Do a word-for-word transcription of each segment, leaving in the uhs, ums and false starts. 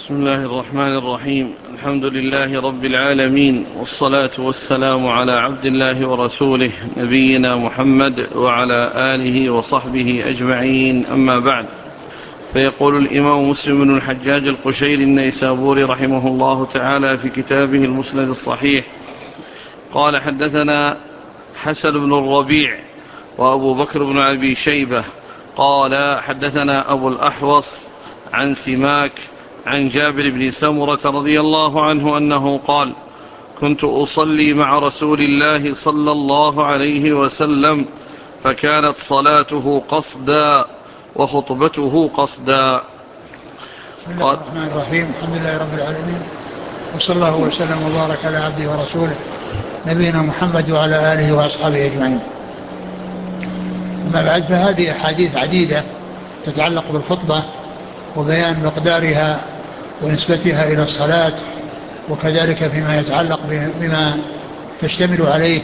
بسم الله الرحمن الرحيم. الحمد لله رب العالمين، والصلاة والسلام على عبد الله ورسوله نبينا محمد وعلى آله وصحبه أجمعين، أما بعد. فيقول الإمام مسلم بن الحجاج القشيري النيسابوري رحمه الله تعالى في كتابه المسند الصحيح: قال حدثنا حسن بن الربيع وأبو بكر بن أبي شيبة قال حدثنا أبو الأحوص عن سماك عن جابر بن سمرة رضي الله عنه أنه قال: كنت أصلي مع رسول الله صلى الله عليه وسلم، فكانت صلاته قصدا وخطبته قصدا. بسم الله الرحمن الرحيم. الحمد لله رب العالمين، وصلى الله وسلم وبارك على عبده ورسوله نبينا محمد وعلى آله وأصحابه أجمعين. أما بعد، فهذه أحاديث عديدة تتعلق بالخطبة وبيان مقدارها ونسبتها إلى الصلاة، وكذلك فيما يتعلق بما تشتمل عليه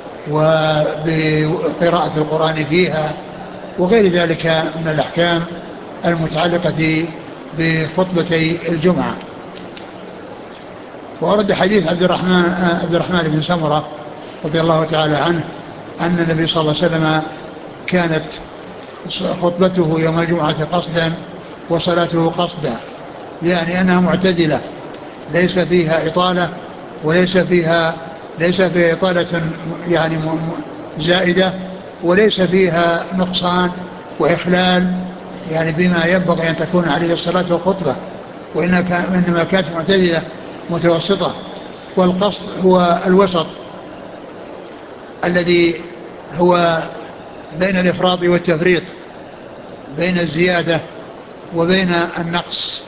وبقراءة القرآن فيها وغير ذلك من الأحكام المتعلقة بخطبتي الجمعة. وأرد حديث عبد الرحمن عبد الرحمن بن سمرة رضي الله تعالى عنه أن النبي صلى الله عليه وسلم كانت خطبته يوم الجمعة قصدا وصلاته قصدا، يعني أنها معتدلة، ليس فيها إطالة وليس فيها ليس فيها إطالة يعني زائدة، وليس فيها نقصان وإخلال يعني بما ينبغي أن تكون عليه الصلاة والخطبة، وإنما كانت معتدلة متوسطة. والقصد هو الوسط الذي هو بين الإفراط والتفريط، بين الزيادة وبين النقص.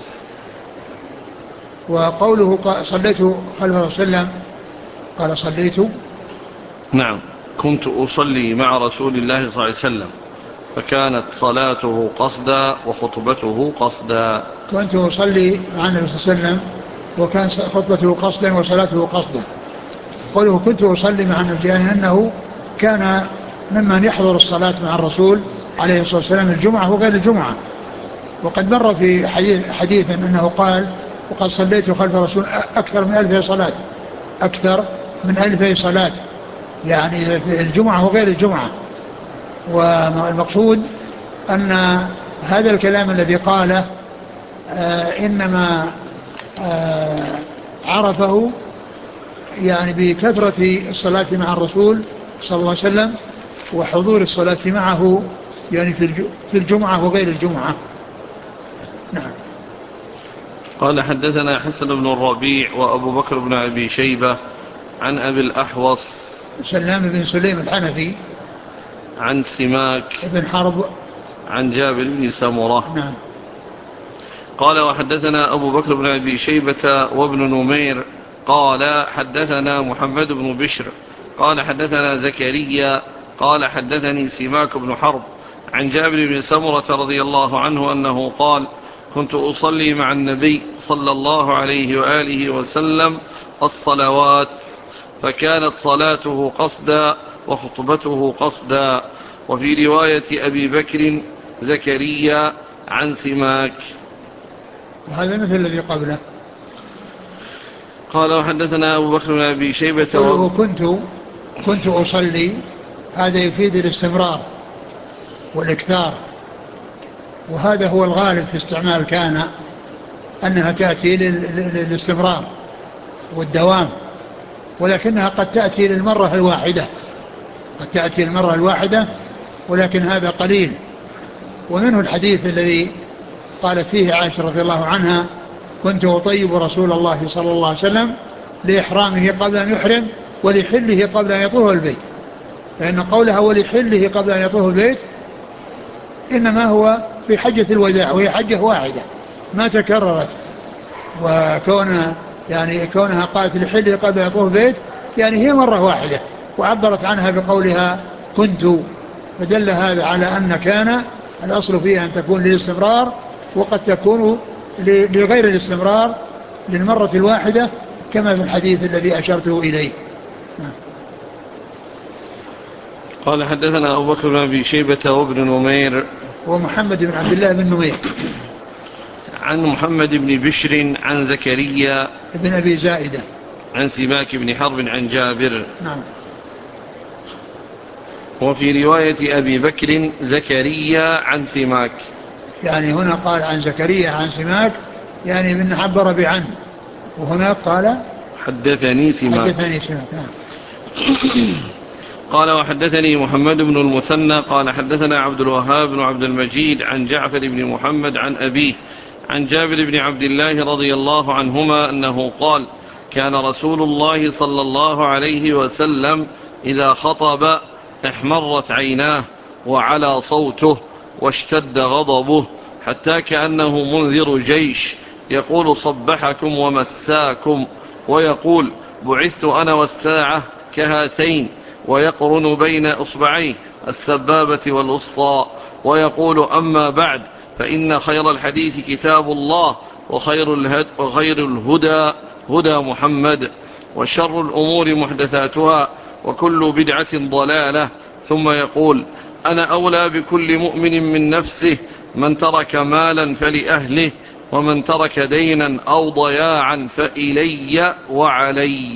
وقوله صليت خلف رسول الله، قال صليت نعم كنت أصلي مع رسول الله صلى الله عليه وسلم، فكانت صلاته قصدا وخطبته قصدا. كنت أصلي مع النبي صلى الله عليه وسلم وكان خطبته قصدا وصلاته قصدا. قوله كنت أصلي مع النبي يعني أنه كان ممن يحضر الصلاة مع الرسول عليه الصلاة والسلام الجمعة وغير الجمعة. وقد مر في حديث حديثا أنه قال: وقد صليت خلف الرسول أكثر من ألف صلاة أكثر من ألف صلاة يعني الجمعة وغير الجمعة. والمقصود أن هذا الكلام الذي قاله آه إنما آه عرفه يعني بكثرة الصلاة مع الرسول صلى الله عليه وسلم وحضور الصلاة معه يعني في الجمعة وغير الجمعة. نعم. قال حدثنا حسن بن الربيع وأبو بكر بن أبي شيبة عن أبي الأحوص سلام بن سليم الحنفي عن سماك بن حرب عن جابر بن سمرة. نعم. قال وحدثنا أبو بكر بن أبي شيبة وابن نمير قال حدثنا محمد بن بشر قال حدثنا زكريا قال حدثني سماك بن حرب عن جابر بن سمرة رضي الله عنه أنه قال: كنت أصلي مع النبي صلى الله عليه وآله وسلم الصلوات، فكانت صلاته قصدا وخطبته قصدا. وفي رواية أبي بكر زكريا عن سماك. وهذا مثل الذي قبله. قال وحدثنا أبو بكر بن أبي شيبة و... كنت كنت أصلي، هذا يفيد الاستمرار والإكثار، وهذا هو الغالب في استعمال كان، أنها تأتي للاستمرار والدوام، ولكنها قد تأتي للمرة الواحدة قد تأتي المرة الواحدة ولكن هذا قليل. ومنه الحديث الذي قالت فيه عائشة رضي الله عنها: كنت أطيب رسول الله صلى الله عليه وسلم لإحرامه قبل أن يحرم ولحله قبل أن يطوف البيت. فإن قولها ولحله قبل أن يطوف البيت إنما هو في حجة الوداع، وهي حجة واحدة ما تكررت. وكون يعني كونها قالت لحله قبل أن يطوف البيت يعني هي مرة واحدة، وعبرت عنها بقولها كنت، فدل هذا على أن كان الأصل فيها أن تكون للاستمرار، وقد تكون لغير الاستمرار للمرة الواحدة كما في الحديث الذي أشرته إليه. قال حدثنا أبو بكر بن أبي شيبة وابن نمير ومحمد بن عبد الله بن نمير عن محمد بن بشر عن زكريا ابن أبي زائدة عن سماك بن حرب عن جابر. نعم. وفي رواية أبي بكر زكريا عن سماك، يعني هنا قال عن زكريا عن سماك يعني من عبر بعنه، وهنا قال حدثني سماك. حدثني سماك. نعم. قال وحدثني محمد بن المثنى قال حدثنا عبد الوهاب بن عبد المجيد عن جعفر بن محمد عن أبيه عن جابر بن عبد الله رضي الله عنهما أنه قال كان رسول الله صلى الله عليه وسلم إذا خطب احمرت عيناه وعلى صوته واشتد غضبه حتى كأنه منذر جيش يقول صبحكم ومساكم، ويقول بعثت أنا والساعة كهاتين، ويقرن بين إصبعيه السبابة والوسطى، ويقول أما بعد فإن خير الحديث كتاب الله وخير, الهد وخير الهدى هدى محمد، وشر الأمور محدثاتها وكل بدعة ضلالة. ثم يقول أنا أولى بكل مؤمن من نفسه، من ترك مالا فلأهله، ومن ترك دينا أو ضياعا فإلي وعلي.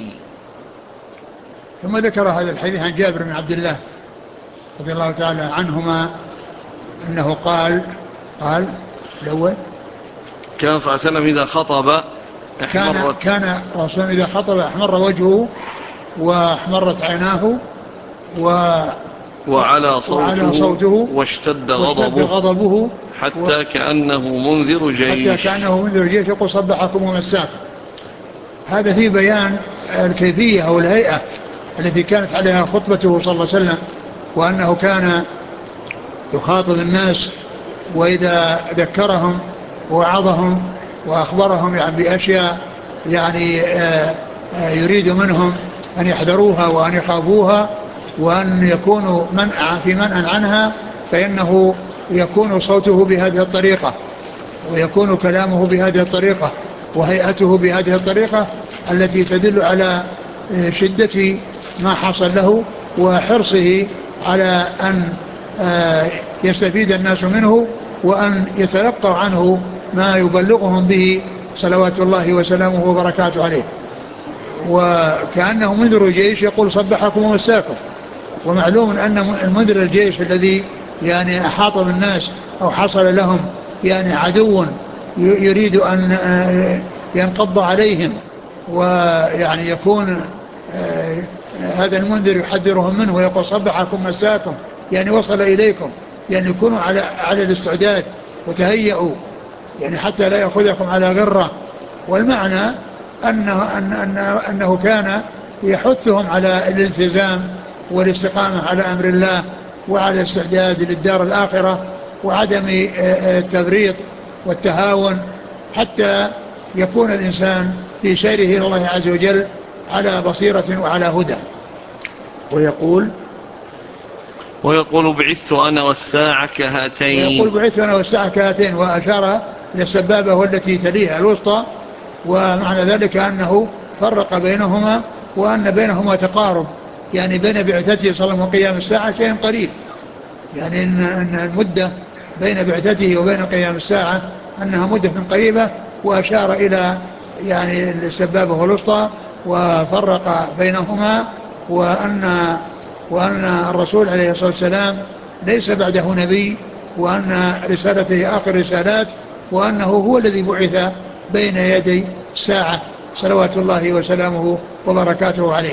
ثم ذكر هذا الحديث عن جابر بن عبد الله رضي الله تعالى عنهما أنه قال قال الأول كان صلى الله عليه وسلم إذا خطب كان كان رسول إذا خطب أحمر وجهه وأحمرت عيناه و وعلى صوته, وعلى صوته واشتد غضبه, غضبه حتى كأنه منذر جيش حتى كأنه منذر جيش يقول صبحكم ومساكم. هذا في بيان الكيفية أو الهيئة التي كانت عليها خطبته صلى الله عليه وسلم، وأنه كان يخاطب الناس وإذا ذكرهم ووعظهم وأخبرهم يعني بأشياء يعني يريد منهم أن يحذروها وأن يخافوها وأن يكونوا منع في منع عنها، فإنه يكون صوته بهذه الطريقة ويكون كلامه بهذه الطريقة وهيئته بهذه الطريقة التي تدل على شدة ما حصل له وحرصه على أن يستفيد الناس منه وأن يتلقوا عنه ما يبلغهم به صلوات الله وسلامه وبركاته عليه. وكأنه منذر جيش يقول صبحكم ومساكم. ومعلوم أن المنذر الجيش الذي يعني أحاط بالناس أو حصل لهم يعني عدو يريد أن ينقض عليهم، ويعني يكون هذا المنذر يحذرهم منه ويقول صبحكم مساكم، يعني وصل إليكم، يعني يكونوا على على الاستعداد وتهيئوا يعني حتى لا يأخذكم على غرة. والمعنى أنه, أن أن أنه كان يحثهم على الالتزام والاستقامة على أمر الله وعلى الاستعداد للدار الآخرة وعدم التفريط والتهاون، حتى يكون الإنسان في سيره إلى الله عز وجل على بصيرة وعلى هدى. ويقول ويقول بعثت أنا والساعة كهاتين ويقول بعثت أنا والساعة كهاتين، وأشار إلى السبابة والتي تليها الوسطى، ومعنى ذلك أنه فرق بينهما وأن بينهما تقارب، يعني بين بعثته صلى الله عليه وسلم وقيام الساعة شيء قريب، يعني أن المدة بين بعثته وبين قيام الساعة أنها مدة قريبة، وأشار إلى يعني السبابة والوسطى وفرق بينهما، وأن وأن الرسول عليه الصلاة والسلام ليس بعده نبي، وأن رسالته آخر رسالات، وأنه هو الذي بعث بين يدي الساعة صلوات الله وسلامه وبركاته عليه.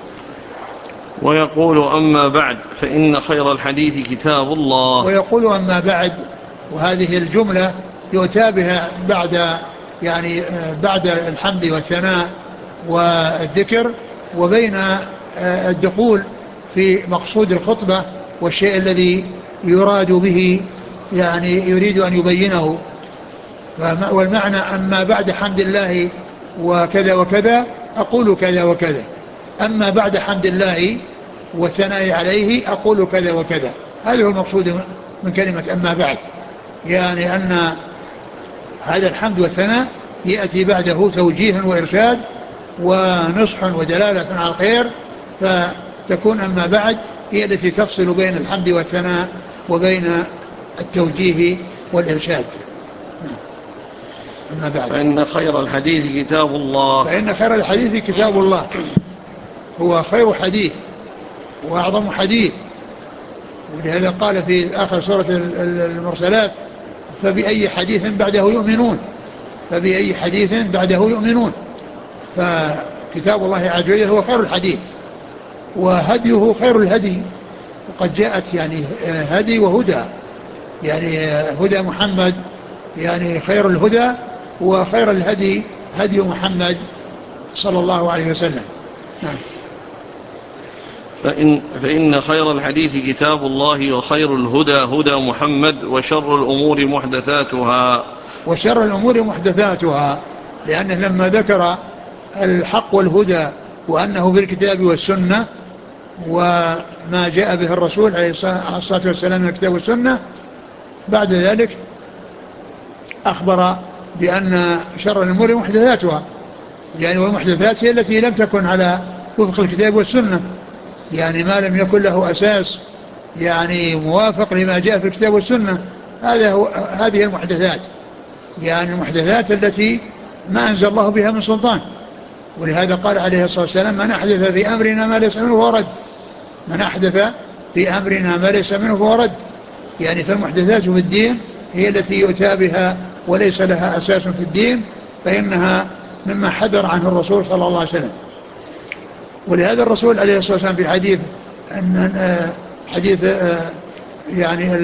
ويقول أما بعد فإن خير الحديث كتاب الله. ويقول أما بعد، وهذه الجملة يؤتى بها بعد يعني بعد الحمد والثناء والذكر، وبين الدخول في مقصود الخطبة والشيء الذي يراد به يعني يريد أن يبينه. والمعنى أما بعد حمد الله وكذا وكذا أقول كذا وكذا، أما بعد حمد الله والثناء عليه أقول كذا وكذا. هذا هو المقصود من كلمة أما بعد، يعني أن هذا الحمد والثناء يأتي بعده توجيه وإرشاد ونصح ودلالة على الخير، فتكون أما بعد هي التي تفصل بين الحمد والثناء وبين التوجيه والإرشاد. أما بعد، فإن خير الحديث كتاب الله فإن خير الحديث كتاب الله، هو خير حديث وأعظم حديث. ولهذا قال في آخر سورة المرسلات: فبأي حديث بعده يؤمنون، فبأي حديث بعده يؤمنون. فكتاب الله عز وجل هو خير الحديث، وهديه خير الهدي. وقد جاءت يعني هدي وهدى، يعني هدى محمد يعني خير الهدى، وخير الهدي هدي محمد صلى الله عليه وسلم. نعم. فإن, فإن خير الحديث كتاب الله، وخير الهدى هدى محمد، وشر الأمور محدثاتها. وشر الأمور محدثاتها، لأنه لما ذكر الحق والهدى وأنه بالكتاب والسنة وما جاء به الرسول عليه الصلاة والسلام من الكتاب والسنة، بعد ذلك أخبر بأن شر الأمور محدثاتها، يعني والمحدثات هي التي لم تكن على وفق الكتاب والسنة، يعني ما لم يكن له أساس يعني موافق لما جاء في الكتاب والسنة، هذا هو هذه المحدثات، يعني المحدثات التي ما أنزل الله بها من سلطان. ولهذا قال عليه الصلاة والسلام: من أحدث في أمرنا ما ليس منه فهو رد، من أحدث في أمرنا ما ليس منه فهو رد. يعني فالمحدثات في الدين هي التي يؤتى بها وليس لها أساس في الدين، فإنها مما حذر عنه الرسول صلى الله عليه وسلم. ولهذا الرسول عليه الصلاة والسلام في حديث أن حديث يعني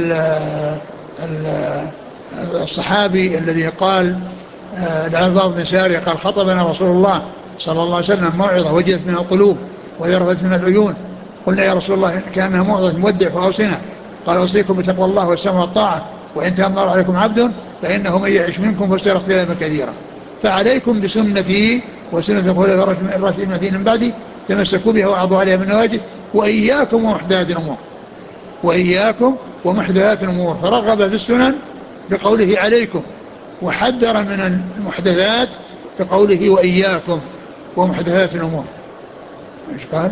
الصحابي الذي قال العرباض بن سارية قال: خطبنا رسول الله صلى الله عليه وسلم موعظة وجلت من القلوب وذرفت من العيون، قلنا يا رسول الله كأنها موعظة مودع فأوصنا، قال: أوصيكم بتقوى الله والسمع والطاعة، وإن تأمر عليكم عبد فإنه من يعش منكم فسيرى اختلافا كثيرا، فعليكم بسنتي وسنة الخلفاء الراشدين المهديين من بعدي، تمسكوا بها وعضوا عليها بالنواجذ، وإياكم ومحدثات الأمور، وإياكم ومحدثات الأمور. فرغب في السنن بقوله عليكم، وحذر من المحدثات بقوله وإياكم ومحدثات الأمور. ايش قال؟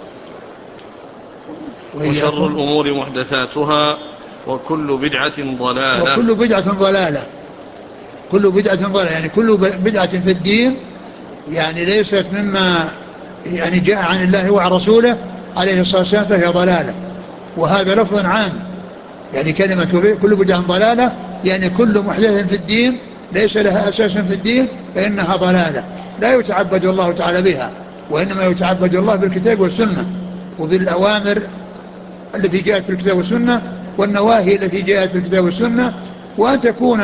وشر الأمور محدثاتها، وكل بدعة ضلالة. وكل بدعة ضلالة، كل بدعة ضلالة، يعني كل بدعة في الدين يعني ليست مما يعني جاء عن الله وعن رسوله عليه الصلاة والسلام فهي ضلالة. وهذا لفظ عام، يعني كلمة كل بدعة ضلالة يعني كل محدث في الدين ليس لها أساس في الدين فإنها ضلالة، لا يتعبد الله تعالى بها، وإنما يتعبد الله بالكتاب والسنة، وبالأوامر التي جاءت في الكتاب والسنة، والنواهي التي جاءت في الكتاب والسنة، وأن تكون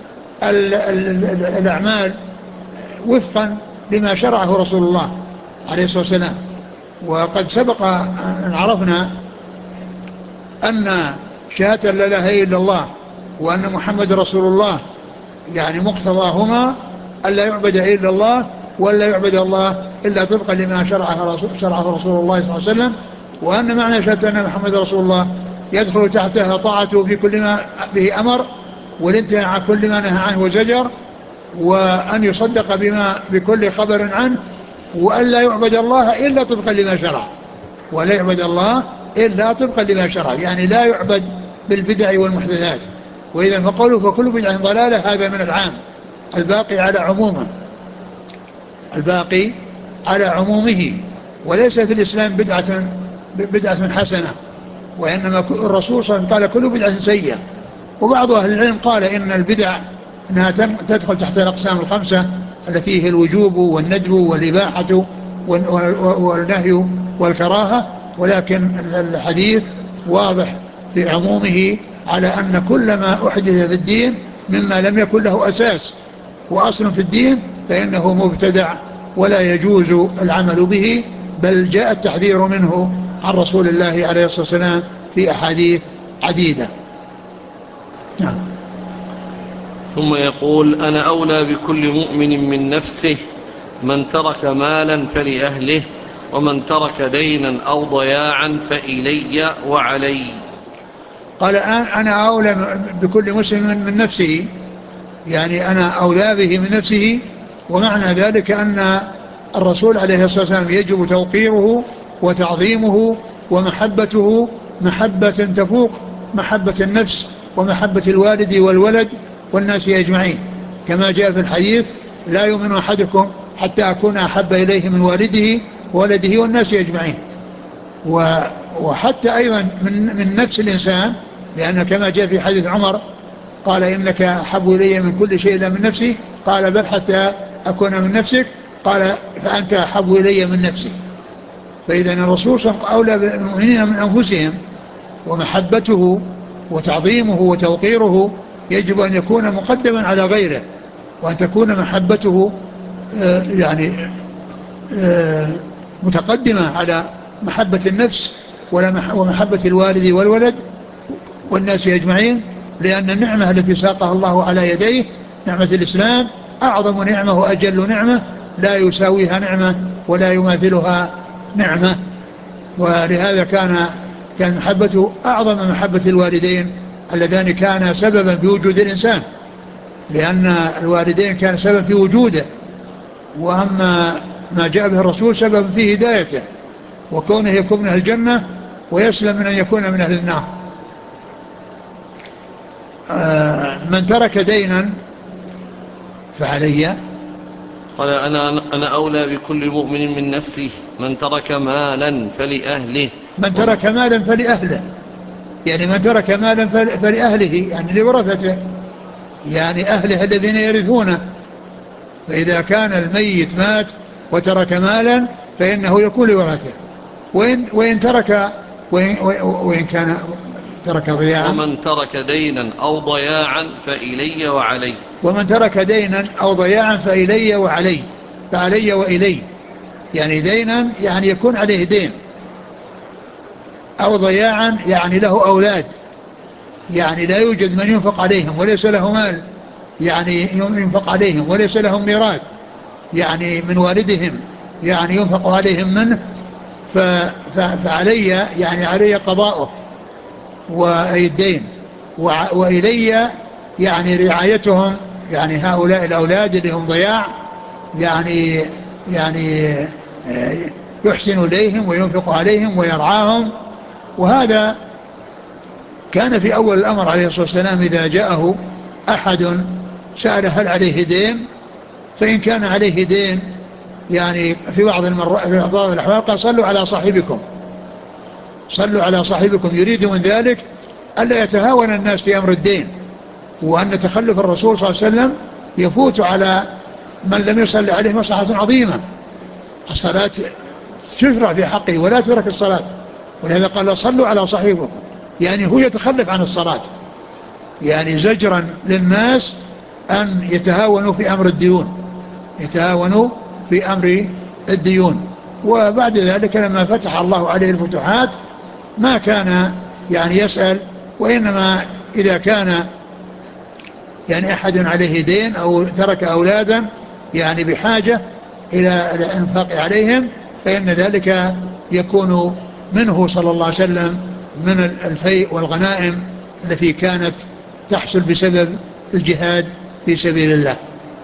الأعمال وفقا لما شرعه رسول الله عليه الصلاة والسلام. وقد سبق أن عرفنا أن شهادة لا إله إلا الله وأن محمد رسول الله يعني مقتضاهما ألا يعبد إلا الله، ولا يعبد الله إلا طبقا لما شرعه رسول, شرعه رسول الله صلى الله عليه وسلم. وأن معنى شهادة أن محمد رسول الله يدخل تحتها طاعته في كل ما به أمر، والانتهاء عن كل ما نهى عنه وزجر، وأن يصدق بما بكل خبر عنه، وأن لا يعبد الله إلا طبقا لما شرع، ولا يعبد الله إلا طبقا لما شرع، يعني لا يعبد بالبدع والمحدثات. وإذا فقوله فكل بدعة ضلالة هذا من العام الباقي على عمومه، الباقي على عمومه، وليس في الإسلام بدعة بدعة حسنة، وإنما الرسول صلى الله عليه وسلم قال كل بدعة سيئة. وبعض أهل العلم قال إن البدع أنها تدخل تحت الأقسام الخمسة التي هي الوجوب والندب والإباحة والنهي والكراهة، ولكن الحديث واضح في عمومه على أن كل ما أحدث في الدين مما لم يكن له أساس وأصل في الدين فإنه مبتدع ولا يجوز العمل به، بل جاء التحذير منه عن رسول الله عليه الصلاة والسلام في أحاديث عديدة. نعم. ثم يقول: أنا أولى بكل مؤمن من نفسه، من ترك مالا فلأهله، ومن ترك دينا أو ضياعا فإلي وعلي. قال: أنا أولى بكل مسلم من نفسه، يعني أنا أولى به من نفسه. ومعنى ذلك أن الرسول عليه الصلاة والسلام يجب توقيره وتعظيمه ومحبته محبة تفوق محبة النفس ومحبة الوالد والولد والناس أجمعين. كما جاء في الحديث لا يؤمن أحدكم حتى أكون أحب إليه من والده وولده والناس أجمعين. وحتى أيضا من, من نفس الإنسان، لأن كما جاء في حديث عمر قال إنك أحب إلي من كل شيء إلا من نفسي، قال بل حتى أكون من نفسك، قال فأنت أحب إلي من نفسي. فإذا الرسول صلى الله عليه وسلم أولى بالمؤمنين من أنفسهم، ومحبته وتعظيمه وتوقيره يجب أن يكون مقدما على غيره، وأن تكون محبته يعني متقدمة على محبة النفس ومحبة الوالد والولد والناس أجمعين، لأن النعمة التي ساقها الله على يديه نعمة الإسلام أعظم نعمة وأجل نعمة لا يساويها نعمة ولا يماثلها نعمة. ولهذا كان كان محبته أعظم محبة الوالدين اللذان كان سببا في وجود الإنسان، لأن الوالدين كان سبب في وجوده، وأما ما جاء به الرسول سبب في هدايته وكونه يكون من أهل الجنة ويسلم من أن يكون من أهل النار. آه من ترك دينا فعلي قال أنا, أنا أولى بكل مؤمن من نفسه، من ترك مالا فلأهله. من ترك مالا فلأهله، يعني من ترك مالا فلأهله يعني لورثته، يعني أهله الذين يرثونه. فإذا كان الميت مات وترك مالا فإنه يكون لورثته، وإن, وإن ترك وإن, وإن كان ترك ضياعا. ومن ترك دينا أو ضياعا فإلي وعلي. ومن ترك دينا أو ضياعا فإلي وعلي، فعلي وإلي، يعني دينا يعني يكون عليه دين، أو ضياعا يعني له أولاد، يعني لا يوجد من ينفق عليهم وليس له مال يعني ينفق عليهم وليس لهم ميراث يعني من والدهم يعني ينفق عليهم منه، فعلي يعني علي قضاؤه والدين، وإلي يعني رعايتهم، يعني هؤلاء الأولاد اللي هم ضياع يعني يعني يحسن إليهم وينفق عليهم ويرعاهم. وهذا كان في أول الأمر عليه الصلاة والسلام إذا جاءه أحد سأل هل عليه دين، فإن كان عليه دين يعني في بعض المرات في بعض الأحوال قال صلوا على صاحبكم، صلوا على صاحبكم، يريد من ذلك ألا يتهاون الناس في أمر الدين، وأن تخلف الرسول صلى الله عليه وسلم يفوت على من لم يصلي عليه مصلحة عظيمة. الصلاة تشرع في حقه ولا تترك الصلاة، ولهذا قال صلوا على صاحبكم، يعني هو يتخلف عن الصلاة، يعني زجرا للناس أن يتهاونوا في أمر الديون، يتهاونوا في أمر الديون. وبعد ذلك لما فتح الله عليه الفتوحات ما كان يعني يسأل، وإنما إذا كان يعني أحد عليه دين أو ترك أولادا يعني بحاجة إلى الإنفاق عليهم فإن ذلك يكون منه صلى الله عليه وسلم من الفيء والغنائم التي كانت تحصل بسبب الجهاد في سبيل الله.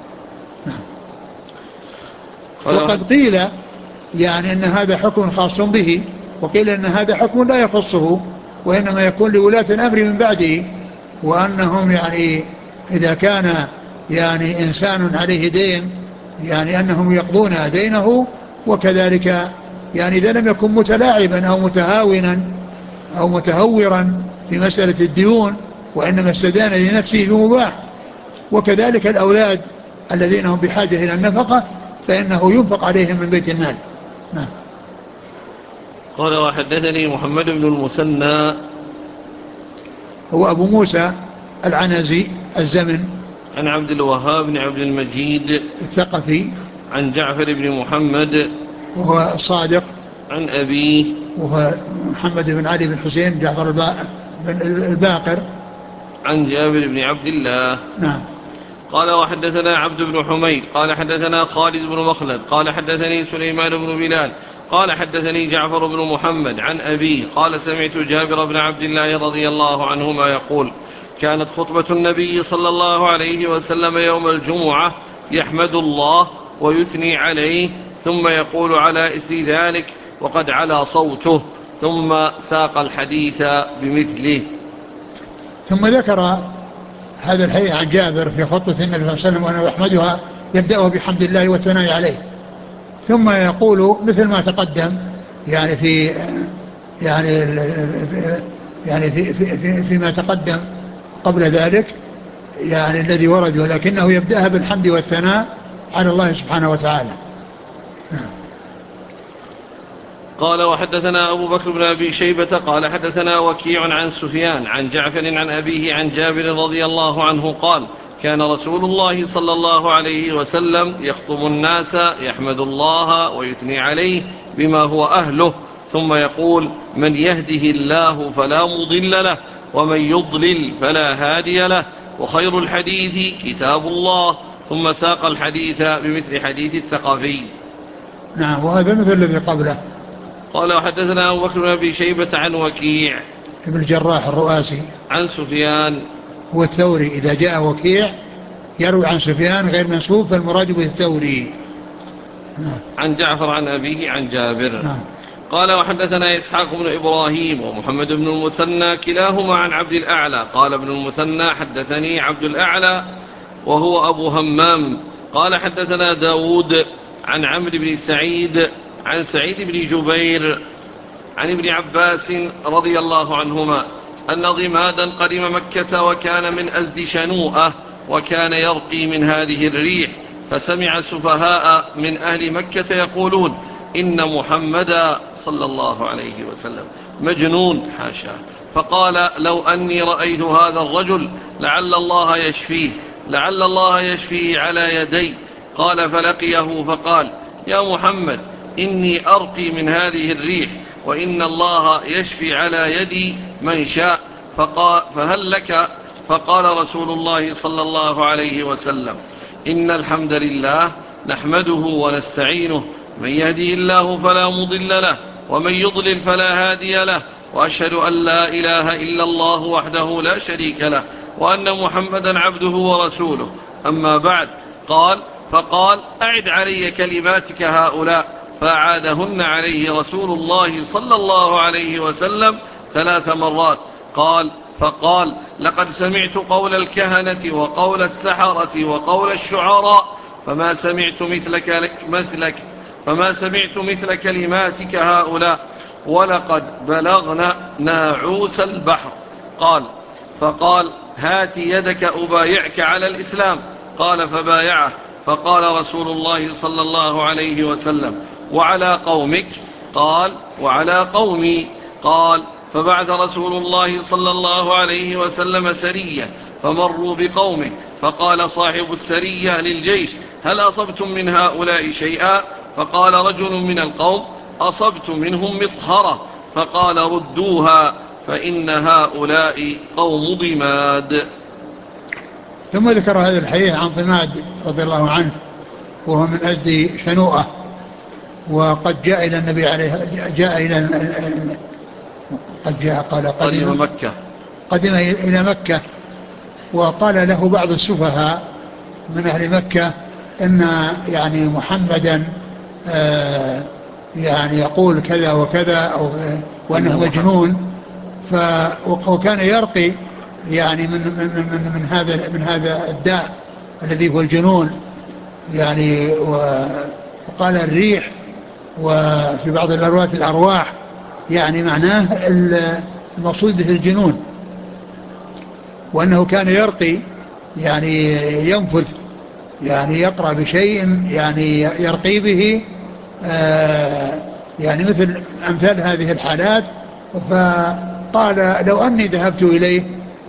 وقد قيل يعني أن هذا حكم خاص به، وقيل أن هذا حكم لا يخصه وإنما يكون لولاة الأمر من بعده، وأنهم يعني إذا كان يعني إنسان عليه دين يعني أنهم يقضون دينه، وكذلك يعني إذا لم يكن متلاعبا أو متهاونا أو متهورا في مسألة الديون وإنما استدان لنفسه بمباح. وكذلك الأولاد الذين هم بحاجة إلى النفقة فإنه ينفق عليهم من بيت المال. نعم. قال وحدثني محمد بن المثنى هو أبو موسى العنزي الزمن، عن عبد الوهاب بن عبد المجيد الثقفي، عن جعفر بن محمد وهو الصادق، عن أبيه وهو محمد بن علي بن حسين جعفر بن الباقر، عن جابر بن عبد الله. نعم. قال وحدثنا عبد بن حميد قال حدثنا خالد بن مخلد قال حدثني سليمان بن بلال قال حدثني جعفر بن محمد عن أبيه قال سمعت جابر بن عبد الله رضي الله عنهما يقول كانت خطبة النبي صلى الله عليه وسلم يوم الجمعة يحمد الله ويثني عليه ثم يقول على إثر ذلك وقد علا صوته ثم ساق الحديث بمثله. ثم ذكر هذا الحديث عن جابر في خطبة النبي صلى الله عليه وسلم وأنا أحمدها يبدأه بحمد الله والثناء عليه، ثم يقول مثل ما تقدم يعني في يعني يعني في في في فيما تقدم قبل ذلك يعني الذي ورد، ولكنه يبدأها بالحمد والثناء على الله سبحانه وتعالى. قال وحدثنا أبو بكر بن أبي شيبة قال حدثنا وكيع عن سفيان عن جعفر عن أبيه عن جابر رضي الله عنه قال كان رسول الله صلى الله عليه وسلم يخطب الناس يحمد الله ويثني عليه بما هو أهله، ثم يقول من يهده الله فلا مضل له ومن يضلل فلا هادي له، وخير الحديث كتاب الله، ثم ساق الحديث بمثل حديث الثقفي. نعم، وهذا مثل الذي قبله. قال وحدثنا أبو بكر بن أبي شيبة عن وكيع ابن الجراح الرؤاسي عن سفيان والثوري، إذا جاء وكيع يروي عن سفيان غير منسوب فالمراد به الثوري. عن جعفر عن أبيه عن جابر. نعم. قال وحدثنا إسحاق بن إبراهيم ومحمد بن المثنى كلاهما عن عبد الأعلى قال ابن المثنى حدثني عبد الأعلى وهو أبو همام قال حدثنا داود عن عمرو بن سعيد عن سعيد بن جبير عن ابن عباس رضي الله عنهما أن ضمادا قدم مكة وكان من أزد شنوءة وكان يرقي من هذه الريح، فسمع سفهاء من أهل مكة يقولون إن محمدا صلى الله عليه وسلم مجنون حاشا، فقال لو أني رأيت هذا الرجل لعل الله يشفيه لعل الله يشفيه على يدي. قال فلقيه فقال يا محمد إني أرقي من هذه الريح وإن الله يشفي على يدي من شاء، فقال فهل لك؟ فقال رسول الله صلى الله عليه وسلم إن الحمد لله نحمده ونستعينه، من يهدي الله فلا مضل له ومن يضلل فلا هادي له، وأشهد أن لا إله إلا الله وحده لا شريك له وأن محمدا عبده ورسوله، أما بعد. قال فقال أعد علي كلماتك هؤلاء، فأعادهن عليه رسول الله صلى الله عليه وسلم ثلاث مرات. قال فقال لقد سمعت قول الكهنة وقول السحرة وقول الشعراء فما سمعت مثلك مثلك فما سمعت مثل كلماتك هؤلاء، ولقد بلغنا ناعوس البحر. قال فقال هات يدك أبايعك على الإسلام. قال فبايعه، فقال رسول الله صلى الله عليه وسلم وعلى قومك؟ قال وعلى قومي. قال فبعث رسول الله صلى الله عليه وسلم سرية فمروا بقومه، فقال صاحب السرية للجيش هل أصبتم من هؤلاء شيئا؟ فقال رجل من القوم أصبت منهم مطهرة، فقال ردوها فإن هؤلاء قوم ضماد. ثم ذكر هذا الحديث عن ضماد رضي الله عنه وهو من أزد شنوءة، وقد جاء إلى النبي عليه جاء إلى قد جاء قال قدم, قدم مكة قدم إلى مكة، وقال له بعض السفهاء من أهل مكة إن يعني محمدا آه يعني يقول كذا وكذا أو وأنه مجنون، وكان يرقي يعني من من من من هذا من هذا الداء الذي هو الجنون يعني، وقال الريح، وفي بعض الأرواح الأرواح، يعني معناه المقصود به الجنون، وأنه كان يرقي يعني ينفذ يعني يقرأ بشيء يعني يرقي به آه يعني مثل أمثال هذه الحالات. فقال لو أني ذهبت إليه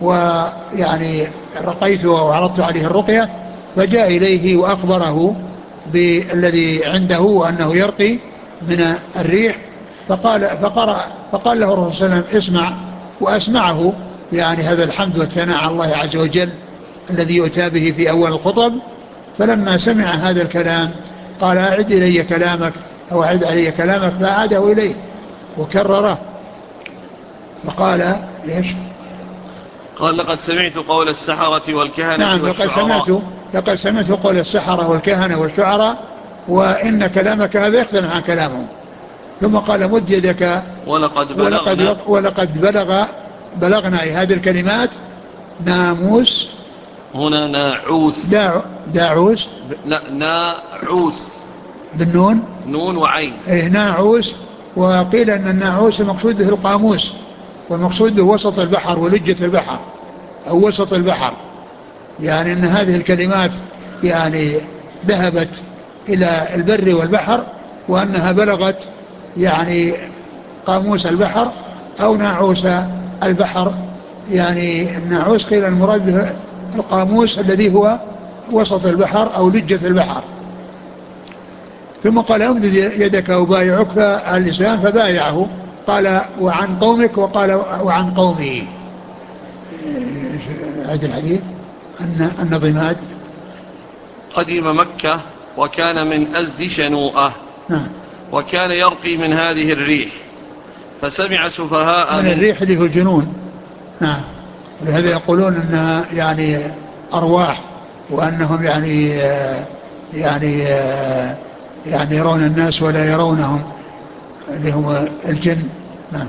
ويعني رقيته وعرضت عليه الرقية، فجاء إليه وأخبره بالذي عنده وأنه يرقي من الريح، فقال فقرأ فقال له الرسول صلى الله عليه وسلم اسمع، وأسمعه يعني هذا الحمد والثناء على الله عز وجل الذي يؤتى به في أول الخطب. فلما سمع هذا الكلام قال أعد إلي كلامك أو أعد علي كلامك، فأعاده إليه وكرره، فقال إيش؟ قال لقد سمعت قول السحرة والكهنة نعم والشعراء. لقد سمعت لقد سمعت قول السحرة والكهنة والشعراء، وإن كلامك هذا يختلف عن كلامهم. ثم قال مد يدك ولقد بلغنا ولقد, ولقد بلغ بلغنا هذه الكلمات ناموس هنا ناعوس. داع داعوس. لا، ناعوس بالنون. نون وعين. إيه ناعوس. وقيل أن الناعوس المقصود به القاموس، والمقصود به وسط البحر ولجة البحر أو وسط البحر، يعني أن هذه الكلمات يعني ذهبت إلى البر والبحر، وأنها بلغت يعني قاموس البحر أو ناعوس البحر. يعني الناعوس قيل المراد به القاموس الذي هو وسط البحر أو لجة البحر. ثم قال امدد يدك وبايعك، فعلى الإسلام فبايعه. قال وعن قومك، وقال وعن قومه. عد الحديث. أن أن ضماد قدم مكة وكان من أزد شنوءة. نعم. وكان يرقي من هذه الريح فسمع سفهاء من من الريح اللي هو الجنون. نعم. ولهذا يقولون أنها يعني أرواح، وأنهم يعني يعني يعني يرون الناس ولا يرونهم، اللي هم الجن. نعم.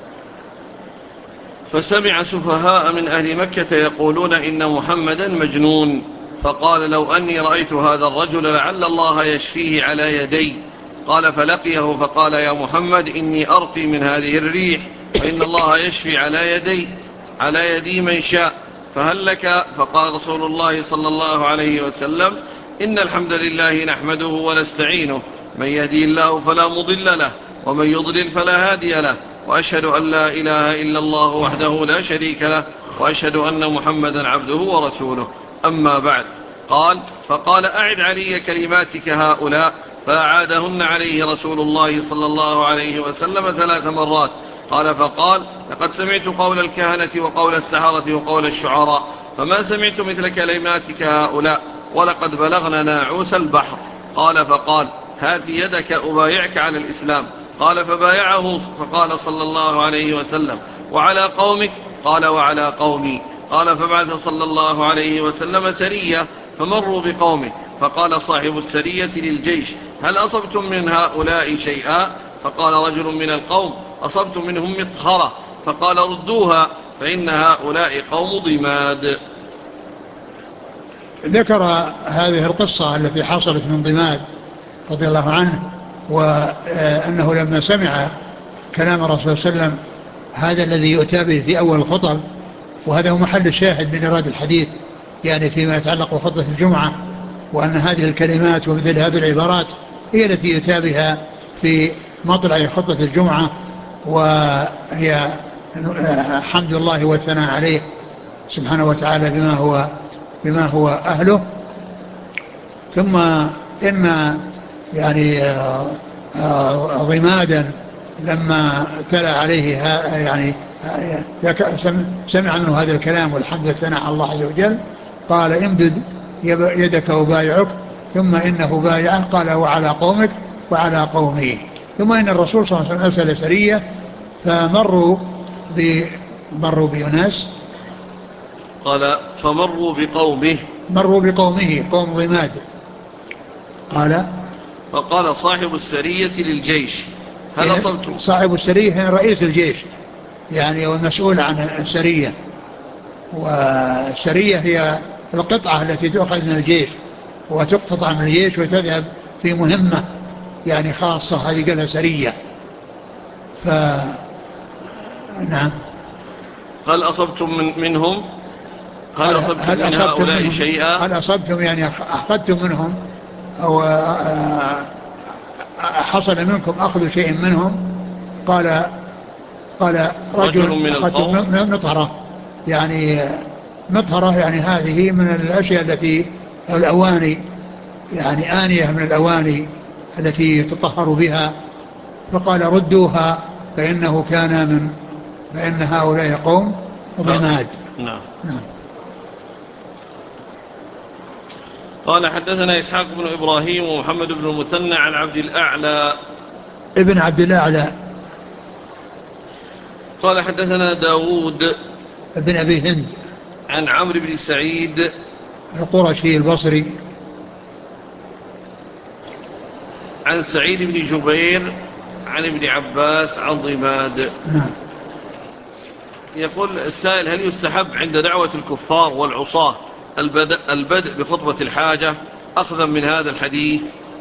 فسمع سفهاء من أهل مكة يقولون إن محمدا مجنون، فقال لو أني رأيت هذا الرجل لعل الله يشفيه على يدي. قال فلقيه فقال يا محمد إني أرقي من هذه الريح، وإن الله يشفي على يدي على يدي من شاء، فهل لك؟ فقال رسول الله صلى الله عليه وسلم إن الحمد لله نحمده ونستعينه، من يهدي الله فلا مضل له، ومن يضلل فلا هادي له، وأشهد أن لا إله إلا الله وحده لا شريك له، وأشهد أن محمدا عبده ورسوله، أما بعد. قال فقال أعد علي كلماتك هؤلاء، فأعادهن عليه رسول الله صلى الله عليه وسلم ثلاث مرات. قال فقال لقد سمعت قول الكهنة وقول السحرة وقول الشعراء، فما سمعت مثل كلماتك هؤلاء، ولقد بلغنا ناعوس البحر. قال فقال هات يدك أبايعك على الإسلام. قال فبايعه، فقال صلى الله عليه وسلم وعلى قومك؟ قال وعلى قومي. قال فبعث صلى الله عليه وسلم سرية فمروا بقومه، فقال صاحب السرية للجيش هل أصبتم من هؤلاء شيئا؟ فقال رجل من القوم أصبت منهم مطهرة. فقال ردوها فإن هؤلاء قوم ضماد. ذكر هذه القصة التي حصلت من ضماد رضي الله عنه، وأنه لما سمع كلام الرسول صلى الله عليه وسلم هذا الذي يؤتى به في أول الخطب، وهذا هو محل الشاهد من إرادة الحديث، يعني فيما يتعلق بخطبة الجمعة، وأن هذه الكلمات ومثل هذه العبارات هي التي يؤتى بها في مطلع خطبة الجمعة، وهي حمد الله والثناء عليه سبحانه وتعالى بما هو بما هو أهله. ثم إن يعني ضمادا لما تلا عليه يعني سمع منه هذا الكلام والحمد والثناء على الله عز وجل، قال امدد يدك وبايعك، ثم إنه بايعه قال وعلى قومك وعلى قومه. ثم إن الرسول صلى الله عليه وسلم أرسل سرية فمروا مروا بأناس، قال فمروا بقومه مروا بقومه قوم ضماد. قال فقال صاحب السرية للجيش هل أصبتم؟ صاحب السرية رئيس الجيش، يعني هو المسؤول عن السرية، والسرية هي القطعة التي تؤخذ من الجيش وتقتطع من الجيش وتذهب في مهمة يعني خاصة، هذه قالها سرية. ف نعم. هل أصبتم من منهم هل أصبتم هل من أصبتم هؤلاء منهم شيئا؟ هل أصبتم يعني أخذتم منهم أو حصل منكم أخذ شيء منهم؟ قال قال رجل, رجل من القوم أخذتم مطهرة، يعني مطهرة يعني هذه من الأشياء التي الأواني، يعني آنية من الأواني التي تطهر بها. فقال ردوها فإنه كان من فإن هؤلاء قوم ضماد. نعم. نعم. قال حدثنا إسحاق بن إبراهيم ومحمد بن المثنى عن عبد الأعلى ابن عبد الأعلى. قال حدثنا داود ابن أبي هند عن عمرو بن سعيد القرشي البصري عن سعيد بن جبير عن ابن عباس عن ضماد. نعم. يقول السائل هل يستحب عند دعوة الكفار والعصاة البدء, البدء بخطبة الحاجة أخذا من هذا الحديث؟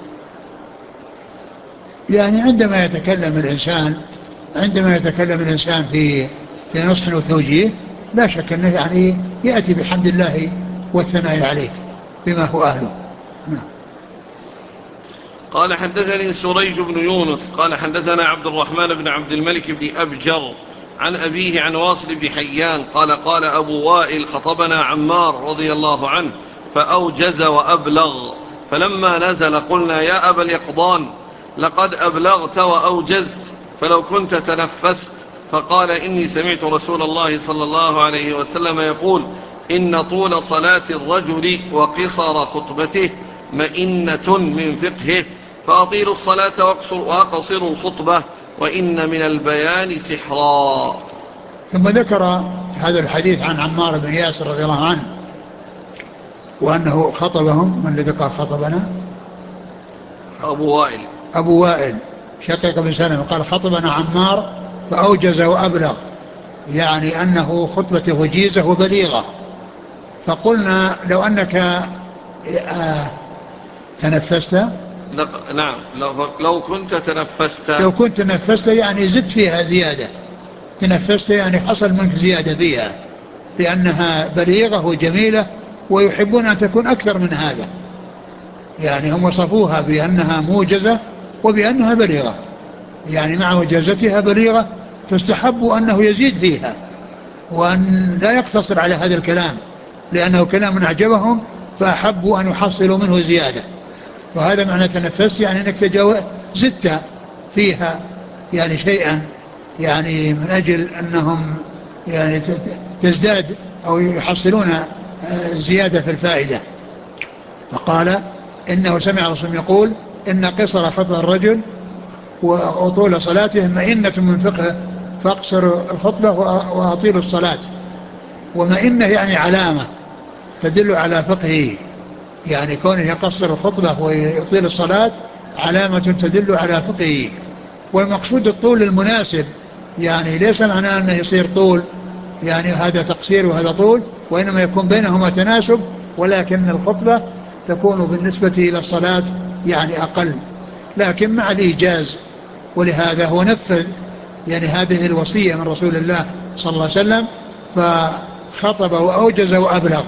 يعني عندما يتكلم الإنسان عندما يتكلم الإنسان في في نصح وتوجيه لا شك أنه يعني يأتي بحمد الله والثناء عليه بما هو أهله. قال حدثني سريج بن يونس قال حدثنا عبد الرحمن بن عبد الملك بن أبجر عن أبيه عن واصل بن حيان قال قال أبو وائل خطبنا عمار رضي الله عنه فأوجز وأبلغ، فلما نزل قلنا يا أبا اليقظان لقد أبلغت وأوجزت فلو كنت تنفست، فقال إني سمعت رسول الله صلى الله عليه وسلم يقول إن طول صلاة الرجل وقصر خطبته مئنة من فقهه، فأطيلوا الصلاة وأقصروا الخطبة وإن من البيان سحرا. ثم ذكر هذا الحديث عن عمار بن ياسر رضي الله عنه وأنه خطبهم. من الذي قال خطبنا؟ أبو وائل أبو وائل شقيق بن سلمة قال خطبنا عمار فأوجز وأبلغ، يعني أنه خطبته وجيزة وبليغة. فقلنا لو أنك آه تنفست. نعم لو كنت تنفست لو كنت تنفست يعني زدت فيها زيادة. تنفست يعني حصل منك زيادة فيها، لأنها بليغة وجميلة ويحبون أن تكون أكثر من هذا. يعني هم وصفوها بأنها موجزة وبأنها بليغة، يعني مع وجازتها بليغة، فاستحبوا أنه يزيد فيها وأن لا يقتصر على هذا الكلام، لأنه كلام أعجبهم فأحبوا أن يحصلوا منه زيادة. وهذا معنى تنفس، يعني أنك تجاوز زدت فيها يعني شيئا، يعني من أجل أنهم يعني تزداد أو يحصلون زيادة في الفائدة. فقال إنه سمع رسول يقول إن قصر خطبة الرجل وطول صلاته مئنة من فقهه فاقصر الخطبة وأطيل الصلاة. ومئنة يعني علامة تدل على فقهه، يعني كونه يقصر الخطبة ويطيل الصلاة علامة تدل على فقهه. والمقصود الطول المناسب، يعني ليس معناه أنه يصير طول يعني هذا تقصير وهذا طول، وإنما يكون بينهما تناسب، ولكن الخطبة تكون بالنسبة إلى الصلاة يعني أقل، لكن مع الإيجاز. ولهذا هو نفذ يعني هذه الوصية من رسول الله صلى الله عليه وسلم، فخطب وأوجز وأبلغ.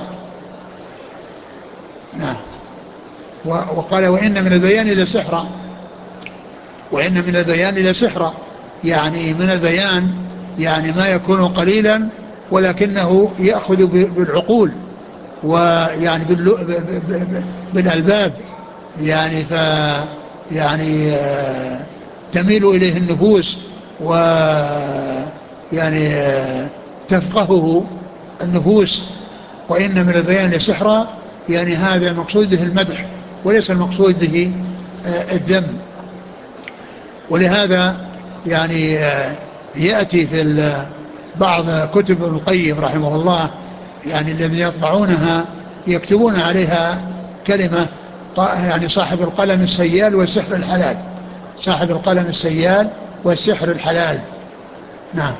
نعم. وقال وإن من البيان لسحرا، وإن من البيان لسحرا، يعني من البيان يعني ما يكون قليلا ولكنه يأخذ بالعقول ويعني بالألباب، يعني ف يعني تميل إليه النفوس و يعني تفقهه النفوس. وإن من البيان لسحرا، يعني هذا المقصود به المدح وليس المقصود به الذم. ولهذا يعني يأتي في بعض كتب ابن القيم رحمه الله، يعني الذين يطبعونها يكتبون عليها كلمة يعني صاحب القلم السيال والسحر الحلال، صاحب القلم السيال والسحر الحلال. نعم.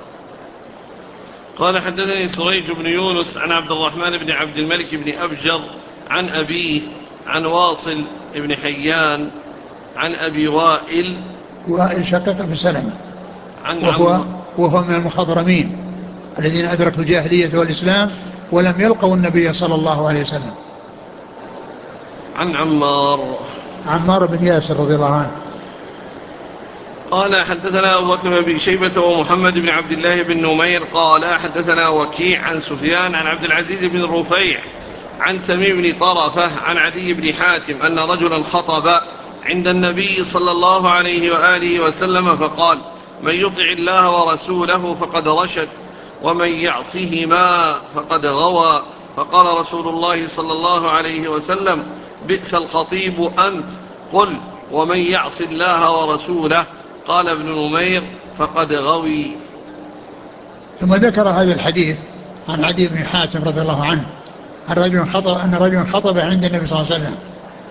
قال حدثني سريج بن يونس عن عبد الرحمن بن عبد الملك بن أبجر عن أبيه عن واصل بن حيان عن أبي وائل وائل شقيق بن سلمة، عن وهو, عم وهو من المخضرمين الذين أدركوا الجاهلية والإسلام ولم يلقوا النبي صلى الله عليه وسلم. عن عمار عمار بن ياسر رضي الله عنه. قال حدثنا أبو بكر بن شيبة ومحمد بن عبد الله بن نمير قال حدثنا وكيع عن سفيان عن عبد العزيز بن الرفيع عن تميم بن طرفة عن عدي بن حاتم أن رجلا خطب عند النبي صلى الله عليه وآله وسلم فقال من يطع الله ورسوله فقد رشد ومن يعصهما فقد غوى. فقال رسول الله صلى الله عليه وسلم بئس الخطيب أنت، قل ومن يعص الله ورسوله؟ قال ابن نمير فقد غوي. ثم ذكر هذا الحديث عن عدي بن حاتم رضي الله عنه أن رجل خطب, أن رجل خطب عند النبي صلى الله عليه وسلم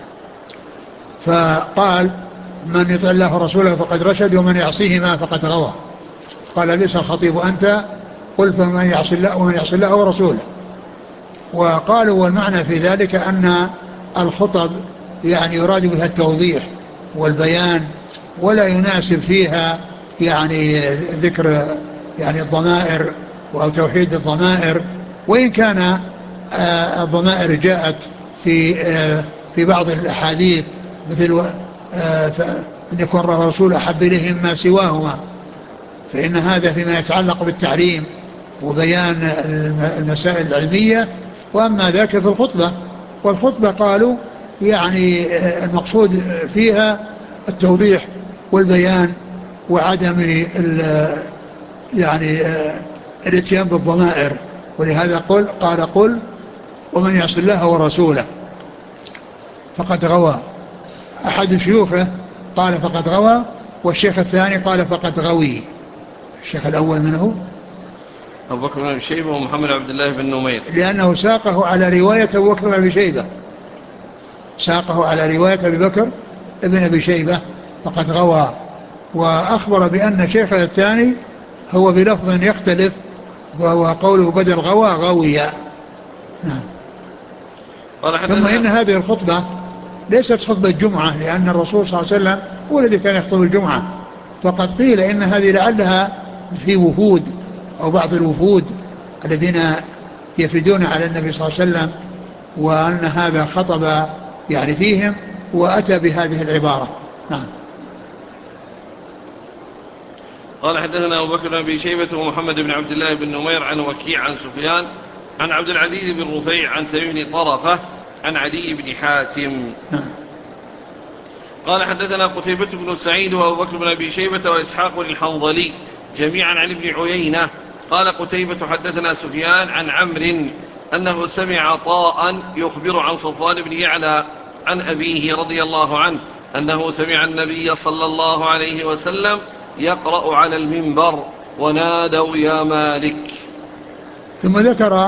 فقال من يطع الله ورسوله فقد رشد ومن يعصيهما فقد غوى. قال بئس الخطيب أنت، قل فمن يعص الله ومن يعص الله ورسوله. وقالوا والمعنى في ذلك أن الخطب يعني يراد بها التوضيح والبيان، ولا يناسب فيها يعني ذكر يعني الضمائر أو توحيد الضمائر، وإن كان الضمائر جاءت في في بعض الأحاديث مثل أن يكون الرسول أحب إليهم ما سواهما، فإن هذا فيما يتعلق بالتعليم وبيان المسائل العلمية، وأما ذاك في الخطبة. والخطبة قالوا يعني المقصود فيها التوضيح والبيان وعدم يعني الاتيان بالضمائر، ولهذا قل قال قل ومن يعص الله ورسوله فقد غوى. أحد شيوخه قال فقد غوى، والشيخ الثاني قال فقد غوي. الشيخ الأول منه أبو بكر بن أبي شيبة ومحمد عبد الله بن نمير، لأنه ساقه على رواية أبو بكر بن أبي شيبة، ساقه على رواية أبي بكر بن أبي شيبة فقد غوى، وأخبر بأن شيخه الثاني هو بلفظ يختلف، وهو قوله بدل غوى غوية. نعم. ثم إن هذه الخطبة ليست خطبة جمعة، لأن الرسول صلى الله عليه وسلم هو الذي كان يخطب الجمعة، فقد قيل إن هذه لعلها في وفود أو بعض الوفود الذين يفدون على النبي صلى الله عليه وسلم، وأن هذا خطب يعني فيهم وأتى بهذه العبارة. نعم. قال حدثنا أبو بكر بن أبي شيبة ومحمد بن عبد الله بن نمير عن وكيع عن سفيان عن عبد العزيز بن رفيع عن تميم بن طرفة عن عدي بن حاتم. نعم. قال حدثنا قتيبة بن سعيد وأبو بكر بن أبي شيبة وإسحاق الحنظلي جميعا عن ابن عيينة. قال قتيبة حدثنا سفيان عن عمرو أنه سمع عطاء يخبر عن صفوان بن يعلى عن أبيه رضي الله عنه أنه سمع النبي صلى الله عليه وسلم يقرأ على المنبر ونادوا يا مالك. ثم ذكر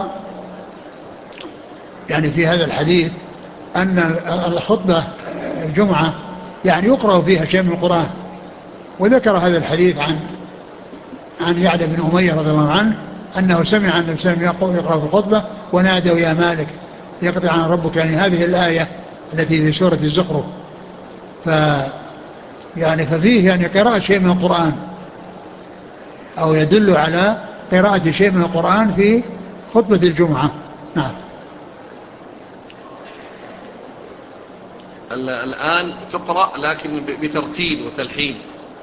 يعني في هذا الحديث أن الخطبة الجمعة يعني يقرأ فيها شيء من القرآن، وذكر هذا الحديث عن عن يعلى بن أمية رضي الله عنه أنه سمع النبي صلى الله عليه وسلم يقرأ في الخطبة ونادوا يا مالك يقضي عن ربك، يعني هذه الآية التي في سورة الزخرف. ف يعني ففيه يعني قراءة شيء من القرآن أو يدل على قراءة شيء من القرآن في خطبة الجمعة. نعم. الآن تقرأ لكن بترتيل وتلحين.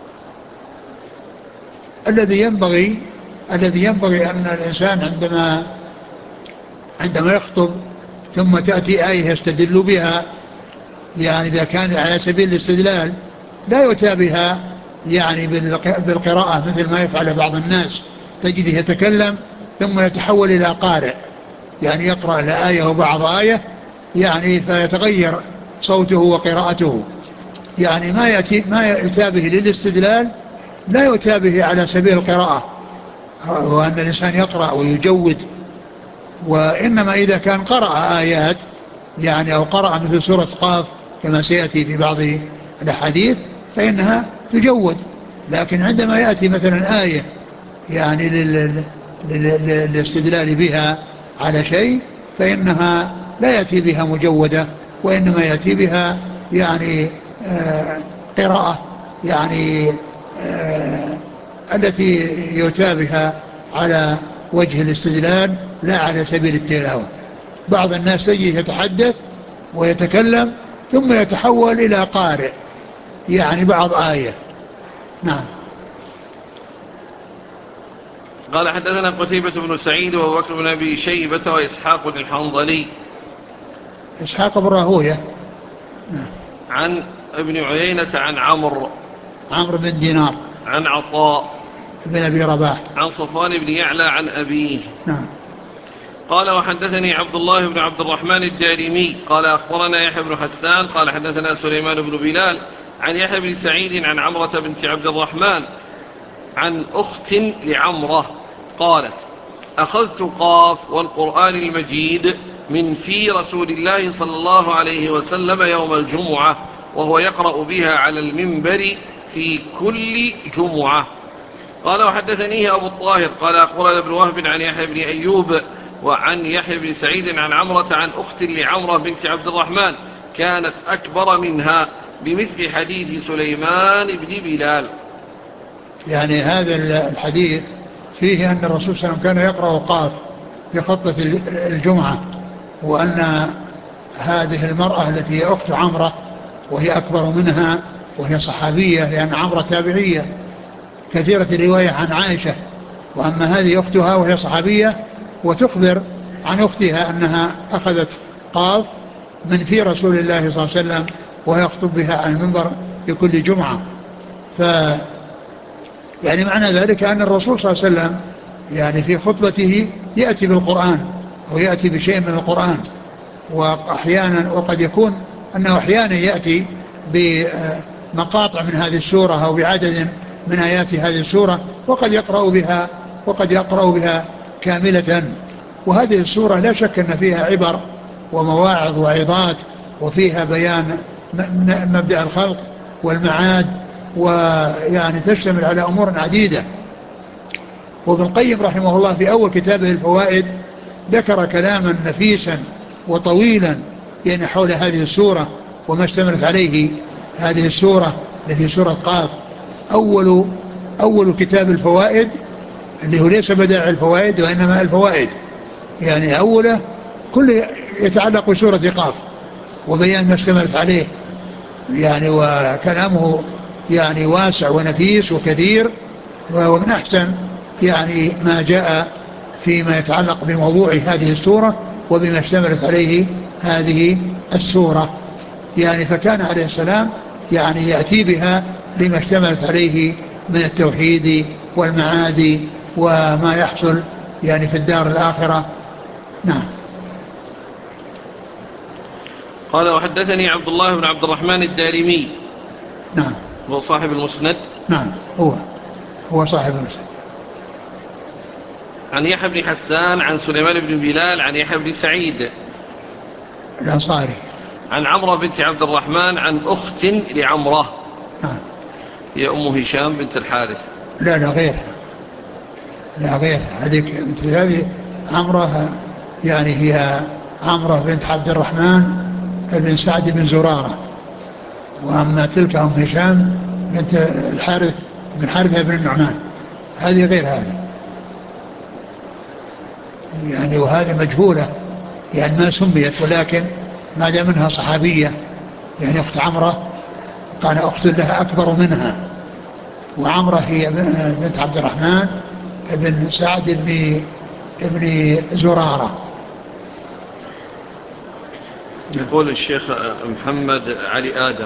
الذي ينبغي الذي ينبغي أن الإنسان عندما عندما يخطب ثم تأتي آية يستدل بها، يعني إذا كان على سبيل الاستدلال لا يؤتى بها يعني بالقراءة مثل ما يفعل بعض الناس، تجده يتكلم ثم يتحول إلى قارئ، يعني يقرأ الآية وبعض آية يعني فيتغير صوته وقراءته، يعني ما يأتي ما يؤتى به للاستدلال لا يؤتى به على سبيل القراءة، وأن الإنسان يقرأ ويجود. وإنما إذا كان قرأ آيات يعني أو قرأ مثل سورة قاف كما سيأتي في بعض الأحاديث فإنها تجود، لكن عندما يأتي مثلا آية يعني للاستدلال بها على شيء فإنها لا يأتي بها مجودة، وإنما يأتي بها يعني آه قراءة يعني آه التي يؤتى بها على وجه الاستدلال لا على سبيل التلاوة. بعض الناس تجي يتحدث ويتكلم ثم يتحول إلى قارئ يعني بعض آية. نعم. قال حدثنا قتيبة بن سعيد وأبو بكر بن أبي شيبة وإسحاق الحنظلي. إسحاق بن راهوية. نعم. عن ابن عيينة عن عمرو عمرو بن دينار عن عطاء بن أبي رباح عن صفوان بن يعلى عن أبيه. نعم. قال وحدثني عبد الله بن عبد الرحمن الدارمي قال أخبرنا يحيى بن حسان قال حدثنا سليمان بن بلال عن يحيى بن سعيد عن عمرة بنت عبد الرحمن عن أخت لعمرة قالت أخذت قاف والقرآن المجيد من في رسول الله صلى الله عليه وسلم يوم الجمعة وهو يقرأ بها على المنبر في كل جمعة. قال وحدثنيه أبو الطاهر قال أخبرنا ابن وهب عن يحيى بن أيوب وعن يحيى بن سعيد عن عمرة عن أخت لعمرة بنت عبد الرحمن كانت أكبر منها بمثل حديث سليمان بن بلال. يعني هذا الحديث فيه أن الرسول صلى الله عليه وسلم كان يقرأ قاف في خطبة الجمعة، وأن هذه المرأة التي هي أخت عمرة وهي أكبر منها وهي صحابية، لأن عمرة تابعية كثيرة الرواية عن عائشة، وأما هذه أختها وهي صحابية وتخبر عن أختها أنها أخذت قاف من في رسول الله صلى الله عليه وسلم ويخطب بها على المنبر في كل جمعة. ف يعني معنى ذلك أن الرسول صلى الله عليه وسلم يعني في خطبته يأتي بالقرآن أو يأتي بشيء من القرآن، وأحيانا وقد يكون أنه أحيانا يأتي بمقاطع من هذه السورة أو بعدد من آيات هذه السورة، وقد يقرأ بها وقد يقرأ بها كاملة. وهذه السورة لا شك أن فيها عبر ومواعظ وعظات، وفيها بيان مبدأ الخلق والمعاد، ويعني تشتمل على أمور عديدة. وابن القيم رحمه الله في أول كتابه الفوائد ذكر كلاما نفيسا وطويلا يعني حول هذه السورة وما اشتملت عليه هذه السورة التي سورة قاف. أول أول كتاب الفوائد اللي هو ليس بدائع الفوائد وإنما الفوائد، يعني أوله كل يتعلق بسورة قاف وبيان ما اشتملت عليه، يعني وكلامه يعني واسع ونفيس وكثير، ومن أحسن يعني ما جاء فيما يتعلق بموضوع هذه السورة وبما اشتملت عليه هذه السورة. يعني فكان عليه السلام يعني يأتي بها لما اشتملت عليه من التوحيد والمعاد وما يحصل يعني في الدار الآخرة. نعم. قال وحدثني عبد الله بن عبد الرحمن الدارمي. نعم. هو صاحب المسند. نعم هو هو صاحب المسند. عن يحيى بن حسان عن سليمان بن بلال عن يحيى بن سعيد الأنصاري عن عمرة بنت عبد الرحمن عن أخت لعمرة. نعم. هي أم هشام بنت الحارث. لا لا غير لا غير هذه هذه عمرة، يعني هي عمرة بنت عبد الرحمن بن سعد بن زرارة، وأما تلك أم هشام بنت الحارث بن حارثة بن النعمان، هذه غير هذه يعني، وهذه مجهولة يعني ما سميت، ولكن ما دام منها صحابية يعني أخت عمرة كان أخت لها أكبر منها، وعمرة هي بنت عبد الرحمن بن سعد بن ابن زرارة. يقول الشيخ محمد علي آدم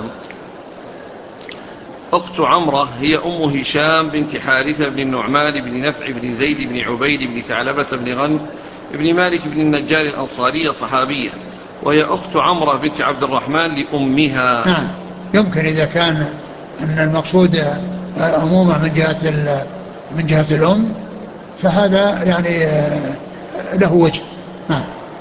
أخت عمرة هي أم هشام بنت حارثة بن النعمان بن نفع بن زيد بن عبيد بن ثعلبة بن غنم بن مالك بن النجار الأنصارية صحابية، وهي أخت عمرة بنت عبد الرحمن لأمها. نعم يمكن إذا كان أن المقصود عموما من جهة من جهة الأم فهذا يعني له وجه. نعم.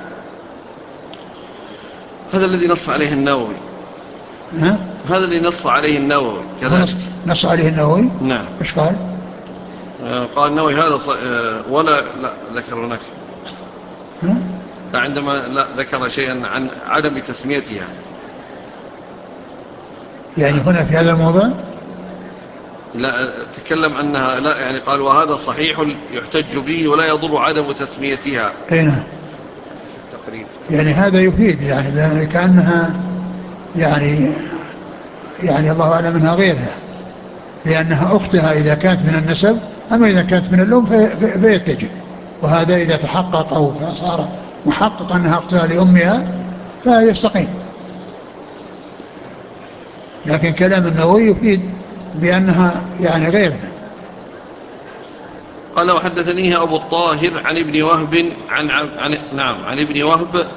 هذا الذي نص عليه النووي. ها؟ هذا اللي نص عليه النووي كذلك. نص عليه النووي. نعم. ايش قال؟ آه قال النووي هذا ص... آه ولا لا ذكر هناك. ها؟ لا عندما لا ذكر شيئا عن عدم تسميتها. يعني هنا في هذا الموضوع لا تكلم أنها لا يعني قال وهذا صحيح يحتج به ولا يضر عدم تسميتها. أين التقريب. يعني هذا يفيد يعني كأنها يعني يعني الله أعلم منها غيرها، لأنها أختها إذا كانت من النسب، أما إذا كانت من اللون في فيتجه، وهذا إذا تحقق أو صار محقق أنها أختها لأمها فيستقيم. لكن كلام النووي يفيد بأنها يعني غيرها. قال وحدثنيه أبو الطاهر عن ابن وهب عن, عن نعم عن ابن وهب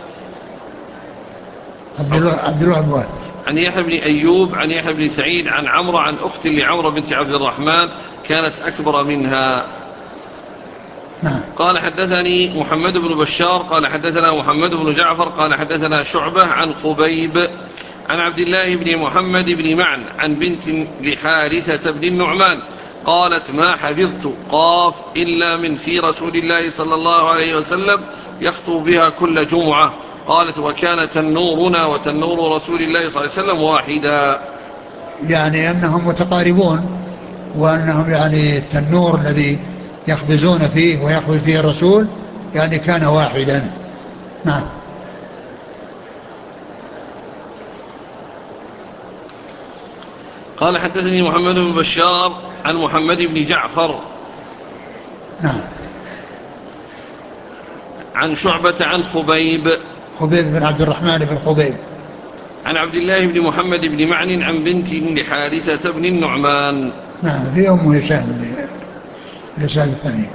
عبد الوهاب وهب عن يحيى بن أيوب عن يحيى بن سعيد عن عمرو عن أخت لعمرو بنت عبد الرحمن كانت أكبر منها. نعم. قال حدثني محمد بن بشار قال حدثنا محمد بن جعفر قال حدثنا شعبة عن خبيب عن عبد الله بن محمد بن معن عن بنت لحارثة بن النعمان قالت ما حفظت قاف إلا من في رسول الله صلى الله عليه وسلم يخطب بها كل جمعة. قالت: وكان تنورنا وتنور رسول الله صلى الله عليه وسلم واحدا. يعني أنهم متقاربون، وأنهم يعني التنور الذي يخبزون فيه ويخبز فيه الرسول يعني كان واحدا. نعم. قال: حدثني محمد بن بشار عن محمد بن جعفر نعم. عن شعبة عن خبيب خبيب بن عبد الرحمن بن خبيب عن عبد الله بن محمد بن معن عن بنت لحارثة بن النعمان. نعم. في أم هشام الإسناد الثاني.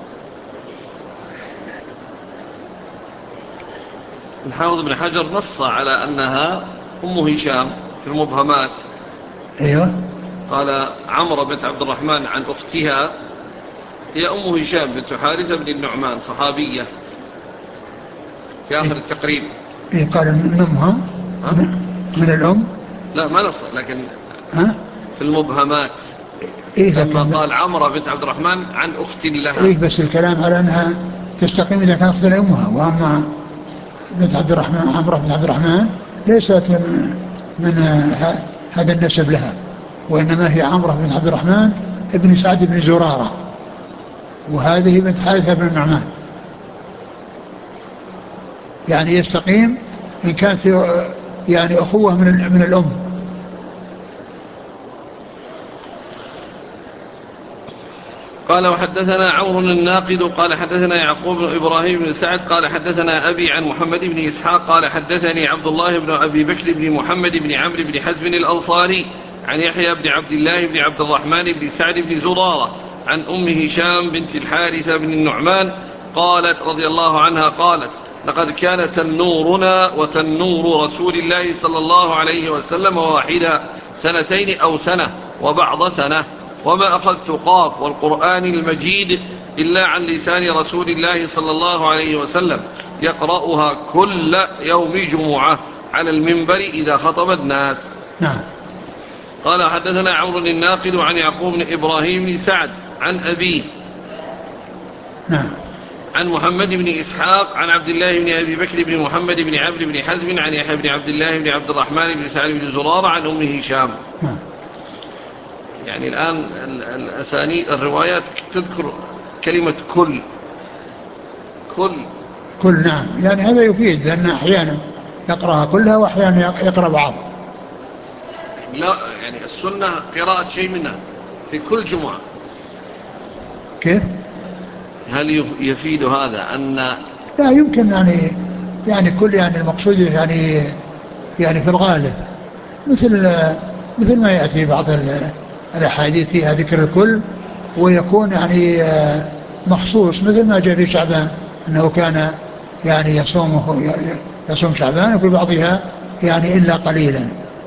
الحافظ بن حجر نص على أنها أم هشام في المبهمات. أيوه. قال: عمرو بنت عبد الرحمن عن أختها هي أم هشام بنت حارثة بن النعمان صحابية في آخر التقريب. إيه قال من أمها من الأم. لا ما نص، لكن ها؟ في المبهمات إيه لما لكن قال عمرو بنت عبد الرحمن عن أخت لها. إيه بس الكلام على أنها تستقيم إذا كانت أخت لأمها، وأما بنت عبد الرحمن عمرو بن عبد الرحمن ليست من, من هذا النسب لها، وإنما هي عمرو بن عبد الرحمن ابن سعد بن زرارة، وهذه بنت حارثة بن النعمان. يعني يستقيم إن كانت في يعني أخوة من من الأم. قال: وحدثنا عمرو الناقد قال حدثنا يعقوب بن إبراهيم بن سعد قال حدثنا أبي عن محمد بن إسحاق قال حدثني عبد الله بن أبي بكر بن محمد بن عمرو بن حزم الأنصاري عن يحيى بن عبد الله بن عبد الرحمن بن سعد بن زرارة عن أم هشام بنت الحارثة بن النعمان قالت رضي الله عنها قالت: لقد كان تنورنا وتنور رسول الله صلى الله عليه وسلم واحدا سنتين أو سنة وبعض سنة، وما أخذت قاف والقرآن المجيد إلا عن لسان رسول الله صلى الله عليه وسلم يقرأها كل يوم جمعة على المنبر إذا خطب الناس. نعم. قال: حدثنا عمرو الناقد عن يعقوب بن إبراهيم بن سعد عن أبيه نعم. عن محمد بن إسحاق عن عبد الله بن أبي بكر بن محمد بن عمرو بن حزم عن يحيى بن عبد الله بن عبد الرحمن بن سعد بن زرارة عن أم هشام. نعم. يعني الآن الأسانيد الروايات تذكر كلمة كل كل كل. نعم. يعني هذا يفيد بأن أحيانا يقرأها كلها وأحيانا يقرأ بعض. لا يعني السنة قراءة شيء منها في كل جمعة. كيف؟ هل يفيد هذا أن لا يمكن يعني يعني كل يعني المقصود يعني يعني في الغالب مثل مثل ما يأتي بعض الأحاديث فيها ذكر الكل، ويكون يعني مخصوص مثل ما جاء في شعبان أنه كان يعني يصومه يصوم شعبان، وفي بعضها يعني إلا قليلا.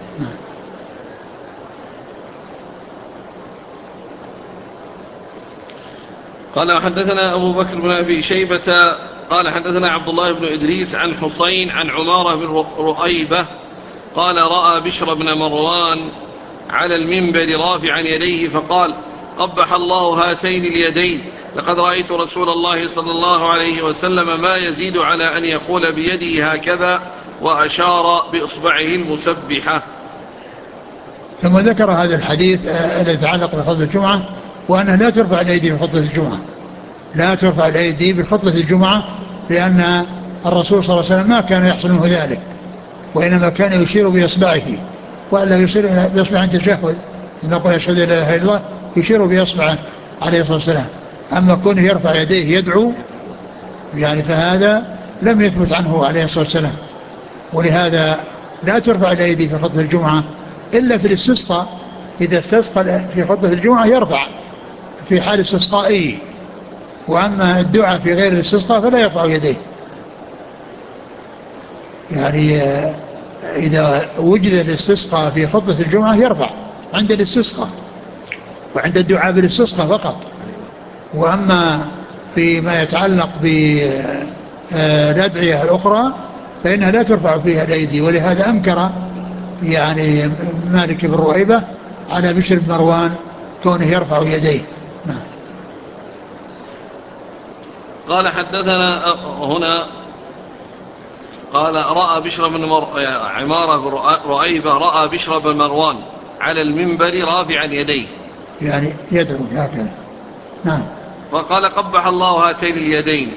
قال: حدثنا أبو بكر بن أبي شيبة قال حدثنا عبد الله بن إدريس عن حسين عن عمارة بن رؤيبة قال: رأى بشر بن مروان على المنبر رافعا يديه فقال: قبح الله هاتين اليدين، لقد رأيت رسول الله صلى الله عليه وسلم ما يزيد على أن يقول بيده هكذا، وأشار بإصبعه المسبحة. ثم ذكر هذا الحديث الذي يتعلق بخطبة الجمعة، وأنه لا ترفع الأيدي في خطبة الجمعة، لا ترفع الأيدي بخطبة الجمعة، لأن الرسول صلى الله عليه وسلم ما كان يحصل منه ذلك، وإنما كان يشير بإصبعه، وألا يشير بإصبعه عند التشهد إذا قال أشهد أن لا إله إلا الله يشير بإصبعه عليه الصلاة والسلام. أما كونه يرفع يديه يدعو يعني فهذا لم يثبت عنه عليه الصلاة والسلام، ولهذا لا ترفع الأيدي في خطبة الجمعة إلا في الاستسقاء. إذا استسقى في خطبة الجمعة يرفع في حال استسقائه، وأما الدعاء في غير الاستسقاء فلا يرفع يديه. يعني إذا وجد الاستسقاء في خطبة الجمعة يرفع عند الاستسقاء وعند الدعاء بالاستسقاء فقط، وأما فيما يتعلق بالأدعية الأخرى فإنها لا ترفع فيها الأيدي. ولهذا أنكر يعني مالك بن رؤيبة على بشر بن مروان كونه يرفع يديه. قال حدثنا هنا قال رأى بشر بن مر... عمارة بن رؤيبة رأى بشر بن مروان على المنبر رافعا يديه، يعني يدعو هكذا. نعم. فقال قبح الله هاتين اليدين،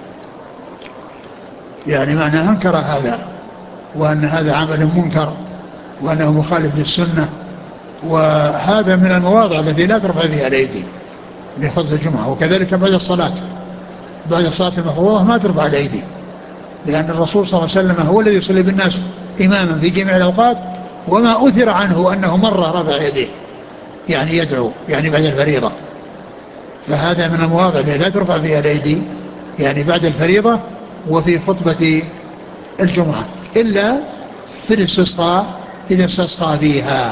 يعني معناه أنكر هذا، وأن هذا عمل منكر، وأنه مخالف للسنة، وهذا من المواضع التي لا ترفع فيها الأيدي لخطبة الجمعة. وكذلك بعد الصلاة، بعد الصلاة المفروضة ما ترفع الأيدي، لأن الرسول صلى الله عليه وسلم هو الذي يصلي بالناس إماما في جميع الأوقات، وما أثر عنه أنه مرة رفع يديه يعني يدعو يعني بعد الفريضة. فهذا من المواضع التي لا ترفع فيها الأيدي، يعني بعد الفريضة وفي خطبة الجمعة، إلا في الاستسقاء إذا استسقى فيها.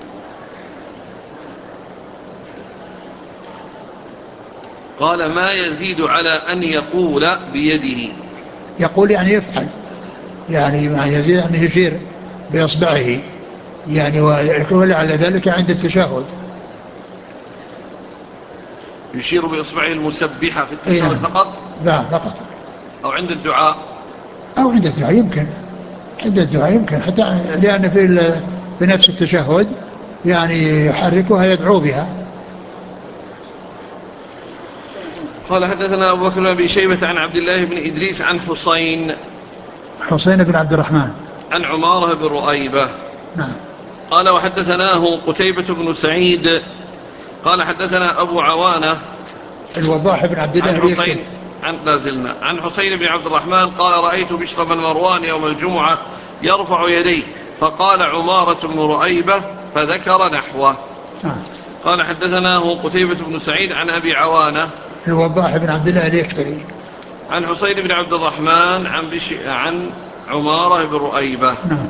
قال ما يزيد على أن يقول بيده، يقول يعني يفعل، يعني ما يزيد أن يشير بإصبعه يعني، ويكون على ذلك عند التشهد. يشير بإصبعه المسبحة في التشهد فقط؟ لا فقط. أو عند الدعاء؟ أو عند الدعاء يمكن، عند الدعاء يمكن، حتى لأن في في نفس التشهد يعني يحركها يدعو بها. قال حدثنا أبو بكر بن أبي شيبة عن عبد الله بن إدريس عن حسين حسين بن عبد الرحمن عن عمارة بن رؤيبة. نعم. قال وحدثناه قتيبة بن سعيد قال حدثنا أبو عوانة الوضاح بن عبد الله عن حسين عن نازلنا عن حسين بن عبد الرحمن قال رأيت بشر بن مروان يوم الجمعة يرفع يديه، فقال عمارة بن رؤيبة فذكر نحوه. نعم. قال حدثناه قتيبة بن سعيد عن أبي عوانة الوضاح بن عبد الله اليشكري عن حسين بن عبد الرحمن عن, بش... عن عمارة بن رؤيبة. نعم.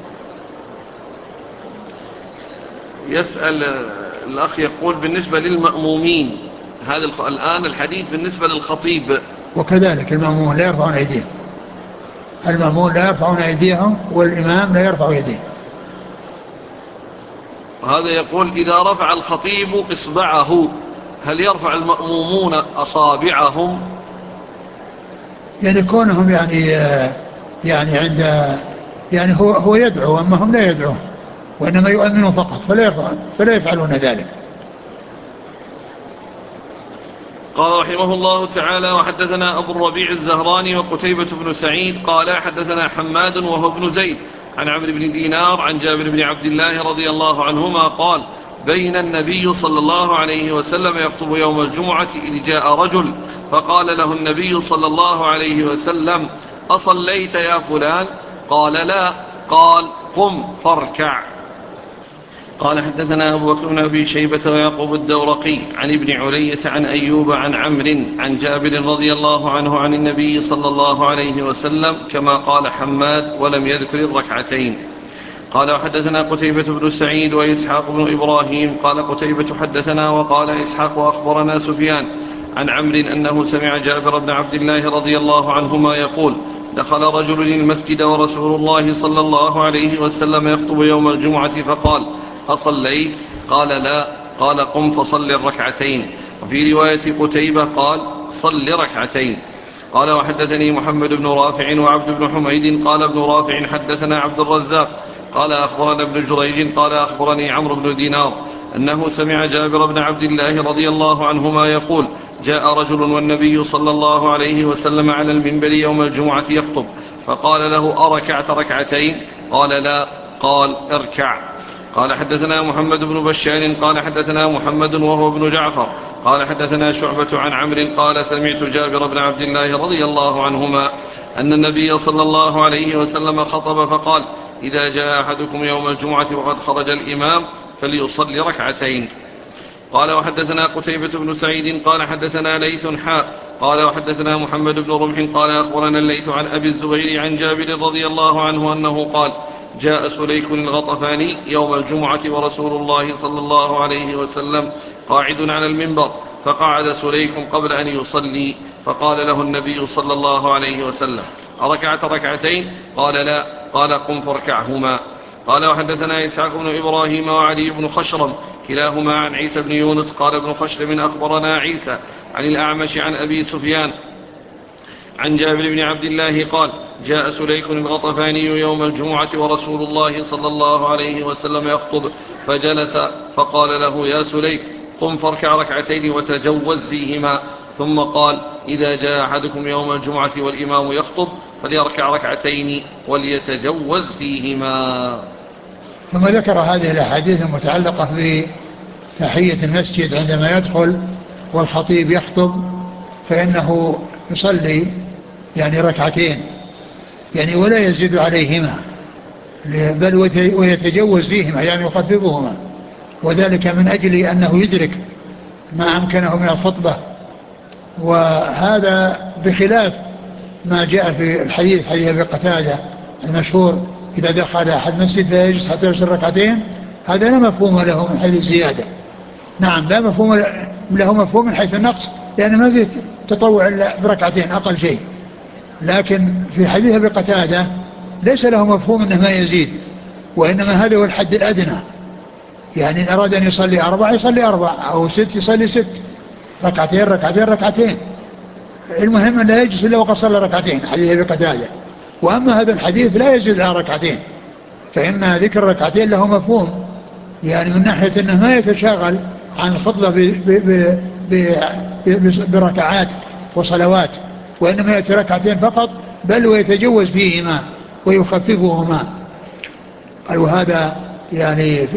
يسأل الأخ يقول بالنسبة للمأمومين، هذا الآن الحديث بالنسبة للخطيب، وكذلك المأمون لا يرفعون أيديهم، المأمون لا يرفعون أيديهم والإمام لا يرفع يديه. هذا يقول إذا رفع الخطيب إصبعه هل يرفع المأمومون أصابعهم؟ يعني كونهم يعني يعني عند يعني هو هو يدعو، أما هم لا يدعون، وإنما يؤمنون فقط، فلا يفعلون فلا يفعلون ذلك. قال رحمه الله تعالى وحدثنا أبو الربيع الزهراني وقتيبة بن سعيد قال حدثنا حماد وهو ابن زيد عن عمرو بن دينار عن جابر بن عبد الله رضي الله عنهما قال بين النبي صلى الله عليه وسلم يخطب يوم الجمعة إذ جاء رجل فقال له النبي صلى الله عليه وسلم أصليت يا فلان؟ قال لا. قال قم فاركع. قال حدثنا أبو بكر بن أبي شيبة ويعقوب الدورقي عن ابن علية عن أيوب عن عمرو عن جابر رضي الله عنه عن النبي صلى الله عليه وسلم كما قال حماد ولم يذكر الركعتين. قال وحدثنا قتيبة بن سعيد وإسحاق بن إبراهيم قال قتيبة حدثنا وقال إسحاق وأخبرنا سفيان عن عمرو أنه سمع جابر بن عبد الله رضي الله عنهما يقول دخل رجل المسجد ورسول الله صلى الله عليه وسلم يخطب يوم الجمعة فقال أصليت؟ قال لا. قال قم فصل الركعتين. وفي رواية قتيبة قال صل ركعتين. قال وحدثني محمد بن رافع وعبد بن حميد قال ابن رافع حدثنا عبد الرزاق قال أخبرنا ابن جريج قال أخبرني عمرو بن دينار أنه سمع جابر بن عبد الله رضي الله عنهما يقول جاء رجل والنبي صلى الله عليه وسلم على المنبر يوم الجمعة يخطب فقال له أركعت ركعتين؟ قال لا. قال اركع. قال حدثنا محمد بن بشار قال حدثنا محمد وهو ابن جعفر قال حدثنا شعبة عن عمرو قال سمعت جابر بن عبد الله رضي الله عنهما أن النبي صلى الله عليه وسلم خطب فقال إذا جاء أحدكم يوم الجمعة وقد خرج الإمام فليصلي ركعتين. قال وحدثنا قتيبة بن سعيد قال حدثنا ليث حاء قال وحدثنا محمد بن رمح قال أخبرنا الليث عن أبي الزبير عن جابر رضي الله عنه أنه قال جاء سليك الغطفاني يوم الجمعة ورسول الله صلى الله عليه وسلم قاعد على المنبر فقعد سليك قبل أن يصلي فقال له النبي صلى الله عليه وسلم أركعت ركعتين؟ قال لا. قال قم فاركعهما. قال وحدثنا إسحاق بن إبراهيم وعلي بن خشرم كلاهما عن عيسى بن يونس قال ابن خشرم أخبرنا عيسى عن الأعمش عن أبي سفيان عن جابر بن عبد الله قال جاء سليك الغطفاني يوم الجمعة ورسول الله صلى الله عليه وسلم يخطب فجلس فقال له يا سليك قم فاركع ركعتين وتجوز فيهما ثم قال إذا جاء أحدكم يوم الجمعة والإمام يخطب فليركع ركعتين وليتجوز فيهما. ثم ذكر هذه الأحاديث المتعلقة بتحية المسجد عندما يدخل والخطيب يخطب فإنه يصلي يعني ركعتين يعني ولا يزيد عليهما بل ويتجوز فيهما يعني يخففهما، وذلك من أجل أنه يدرك ما أمكنه من الخطبة. وهذا بخلاف ما جاء في الحديث حديث أبي قتادة المشهور إذا دخل أحد مسجد فيجلس حتى يصلي ركعتين، هذا لا مفهوم له من حيث الزيادة. نعم لا مفهوم له مفهوم من حيث النقص لأن ما فيه تطوع إلا بركعتين أقل شيء، لكن في حديث أبي قتادة ليس له مفهوم أنه ما يزيد، وإنما هذا هو الحد الأدنى، يعني إن أراد أن يصلي أربع يصلي أربع أو ست يصلي ست، ركعتين ركعتين ركعتين، المهم أن لا يجلس إلا وقد صلى ركعتين حديث أبي قتادة. وأما هذا الحديث لا يزيد على ركعتين، فإن ذكر ركعتين له مفهوم يعني من ناحية أنه ما يتشاغل عن الخطبة ب ب ب بركعات وصلوات، وإنما يأتي ركعتين فقط بل ويتجوز فيهما ويخففهما. وهذا يعني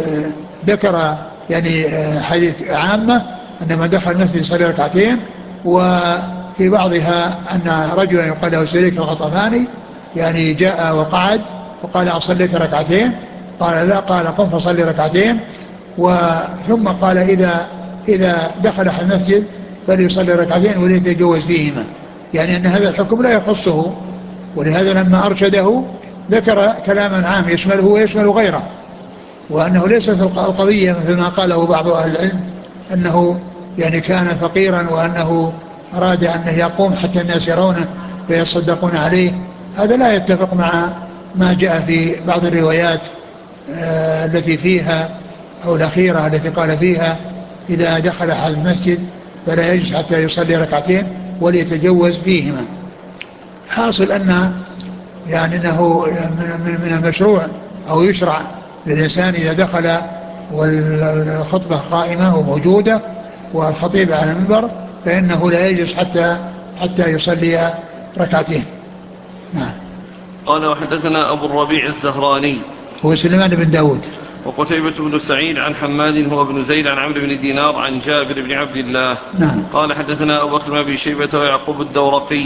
ذكر يعني حديث عامة أن من دخل المسجد يصلي ركعتين، وفي بعضها أن رجلا يقال له سليك الغطفاني يعني جاء وقعد وقال أصليت ركعتين؟ قال لا، قال قم فصلي ركعتين. وثم قال إذا إذا دخل أحد المسجد فليصلي ركعتين وليتجوز فيهما، يعني أن هذا الحكم لا يخصه، ولهذا لما أرشده ذكر كلاما عام يشمله ويشمل غيره، وأنه ليست القضية مثل ما قاله بعض أهل العلم أنه يعني كان فقيرا وأنه أراد أنه يقوم حتى الناس يرونه فيصدقون عليه، هذا لا يتفق مع ما جاء في بعض الروايات آه التي فيها أو الأخيرة التي قال فيها إذا دخل أحد المسجد فلا يجلس حتى يصلي ركعتين وليتجوز فيهما. حاصل أن يعني أنه من, من المشروع أو يشرع للإنسان إذا دخل والخطبة قائمة وموجودة والخطيب على المنبر فإنه لا يجلس حتى حتى يصلي ركعتين. نعم. قال وحدثنا أبو الربيع الزهراني هو سليمان بن داود، وقتيبة بن سعيد عن حماد هو بن زيد عن عمرو بن دينار عن جابر بن عبد الله. نعم. قال حدثنا أبو بكر بن أبي شيبة ويعقوب الدورقي.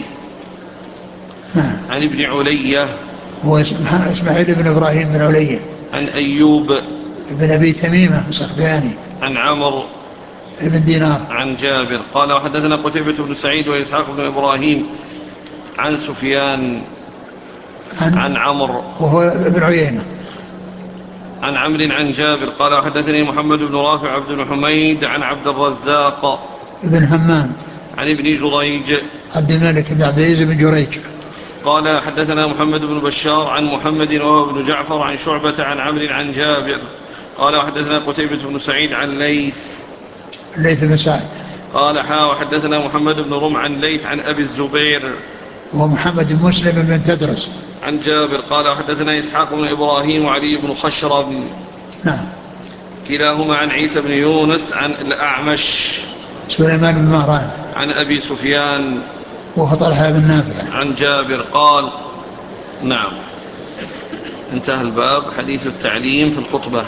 نعم. عن ابن علية هو إسماعيل بن إبراهيم بن علية. عن أيوب بن أبي تميمة السختياني. عن عمرو بن دينار. عن جابر. قال وحدثنا قتيبة بن سعيد وإسحاق بن إبراهيم عن سفيان عن, عن عمرو وهو ابن عيينة عن عمرو عن جابر. قال وحدثني محمد بن رافع عبد بن حميد عن عبد الرزاق ابن همام عن ابن جريج عبد الملك بن عبد العزيز بن جريج. قال حدثنا محمد بن بشار عن محمد وهو بن جعفر عن شعبة عن عمرو عن جابر. قال وحدثنا قتيبة بن سعيد عن ليث ليث بن سعد. قال حا وحدثنا محمد بن رمح عن ليث عن أبي الزبير ومحمد بن مسلم بن تدرس عن جابر. قال وحدثنا إسحاق بن إبراهيم وعلي بن خشرب. نعم. كلاهما عن عيسى بن يونس عن الأعمش سليمان بن مهران عن أبي سفيان وهو طلحة بن نافع عن جابر قال. نعم. انتهى الباب. حديث التعليم في الخطبة.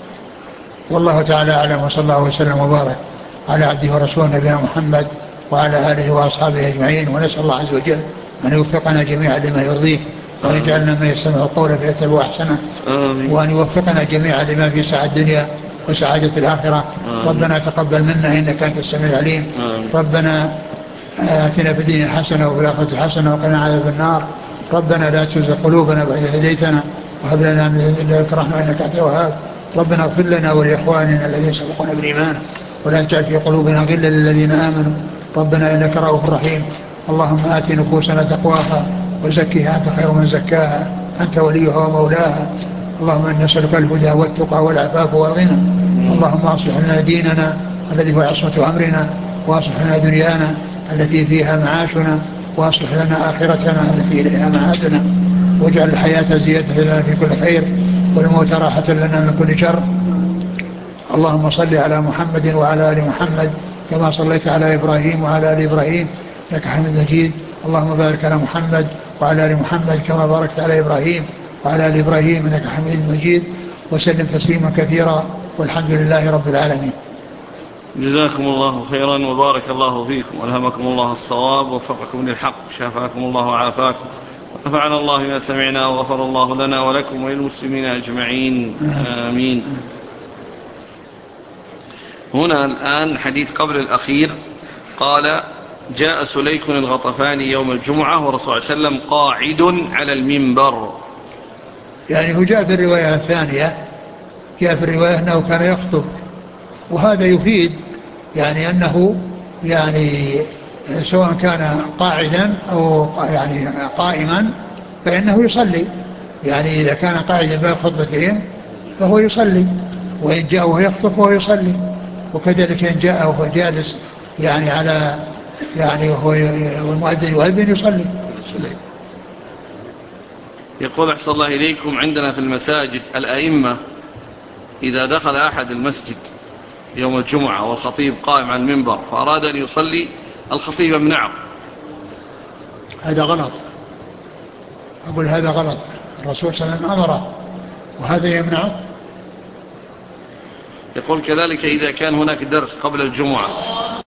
والله تعالى أعلم، وصلى الله وسلم وبارك على عبده ورسوله نبينا محمد وعلى آله وأصحابه أجمعين، ونسأل الله عز وجل أن يوفقنا جميعا لما يرضيه، وأن يجعلنا من يستمع القول فيتبع أحسنه، وأن يوفقنا جميعا لما في سعادة الدنيا وسعادة الآخرة. آمين. ربنا تقبل منا إنك أنت السميع العليم. آمين. ربنا آتنا في الدنيا حسنة وفي الآخرة حسنة وقنا عذاب النار. ربنا لا تزغ قلوبنا بعد إذ هديتنا وهب لنا من لدنك رحمة إنك أنت الوهاب. ربنا اغفر لنا ولإخواننا الذين سبقونا بالإيمان ولا تجعل في قلوبنا غلا للذين آمنوا ربنا إنك رؤوف رحيم. اللهم آت نفوسنا تقواها وزكها أنت خير من زكاها أنت وليها ومولاها. اللهم إنا نسألك الهدى والتقى والعفاف والغنى. اللهم أصلح لنا ديننا الذي هو عصمة أمرنا، وأصلح لنا دنيانا التي فيها معاشنا، وأصلح لنا آخرتنا التي إليها معادنا، واجعل الحياة زيادة لنا في كل خير والموت راحة لنا من كل شر. اللهم صل على محمد وعلى آل محمد كما صليت على إبراهيم وعلى آل إبراهيم إنك حميد مجيد. اللهم بارك على محمد وعلى آل محمد كما باركت على إبراهيم وعلى آل إبراهيم إنك حميد مجيد، وسلم تسليما كثيرا، والحمد لله رب العالمين. جزاكم الله خيرا وبارك الله فيكم وألهمكم الله الصواب ووفقكم للحق، شافاكم الله وعافاكم، ونفعنا الله ما سمعنا، وغفر الله لنا ولكم وللمسلمين أجمعين، آمين. هنا الآن حديث قبل الأخير، قال: جاء سليك الغطفاني يوم الجمعة والرسول صلى الله عليه وسلم قاعد على المنبر. يعني هو جاء في الرواية الثانية، جاء في الرواية أنه كان يخطب، وهذا يفيد يعني أنه يعني سواء كان قاعدا أو يعني قائما فإنه يصلي، يعني إذا كان قاعدا بين خطبتين فهو يصلي، وإن جاء وهو يخطب فهو يصلي، وكذلك إن جاء وهو جالس يعني على يعني وهو والمؤذن يؤذن يصلي. يقول: أحسن الله إليكم، عندنا في المساجد الأئمة إذا دخل أحد المسجد يوم الجمعة والخطيب قائم على المنبر فأراد أن يصلي، الخطيب يمنعه. هذا غلط، أقول هذا غلط، الرسول صلى الله عليه وسلم أمره وهذا يمنعه. يقول: كذلك إذا كان هناك درس قبل الجمعة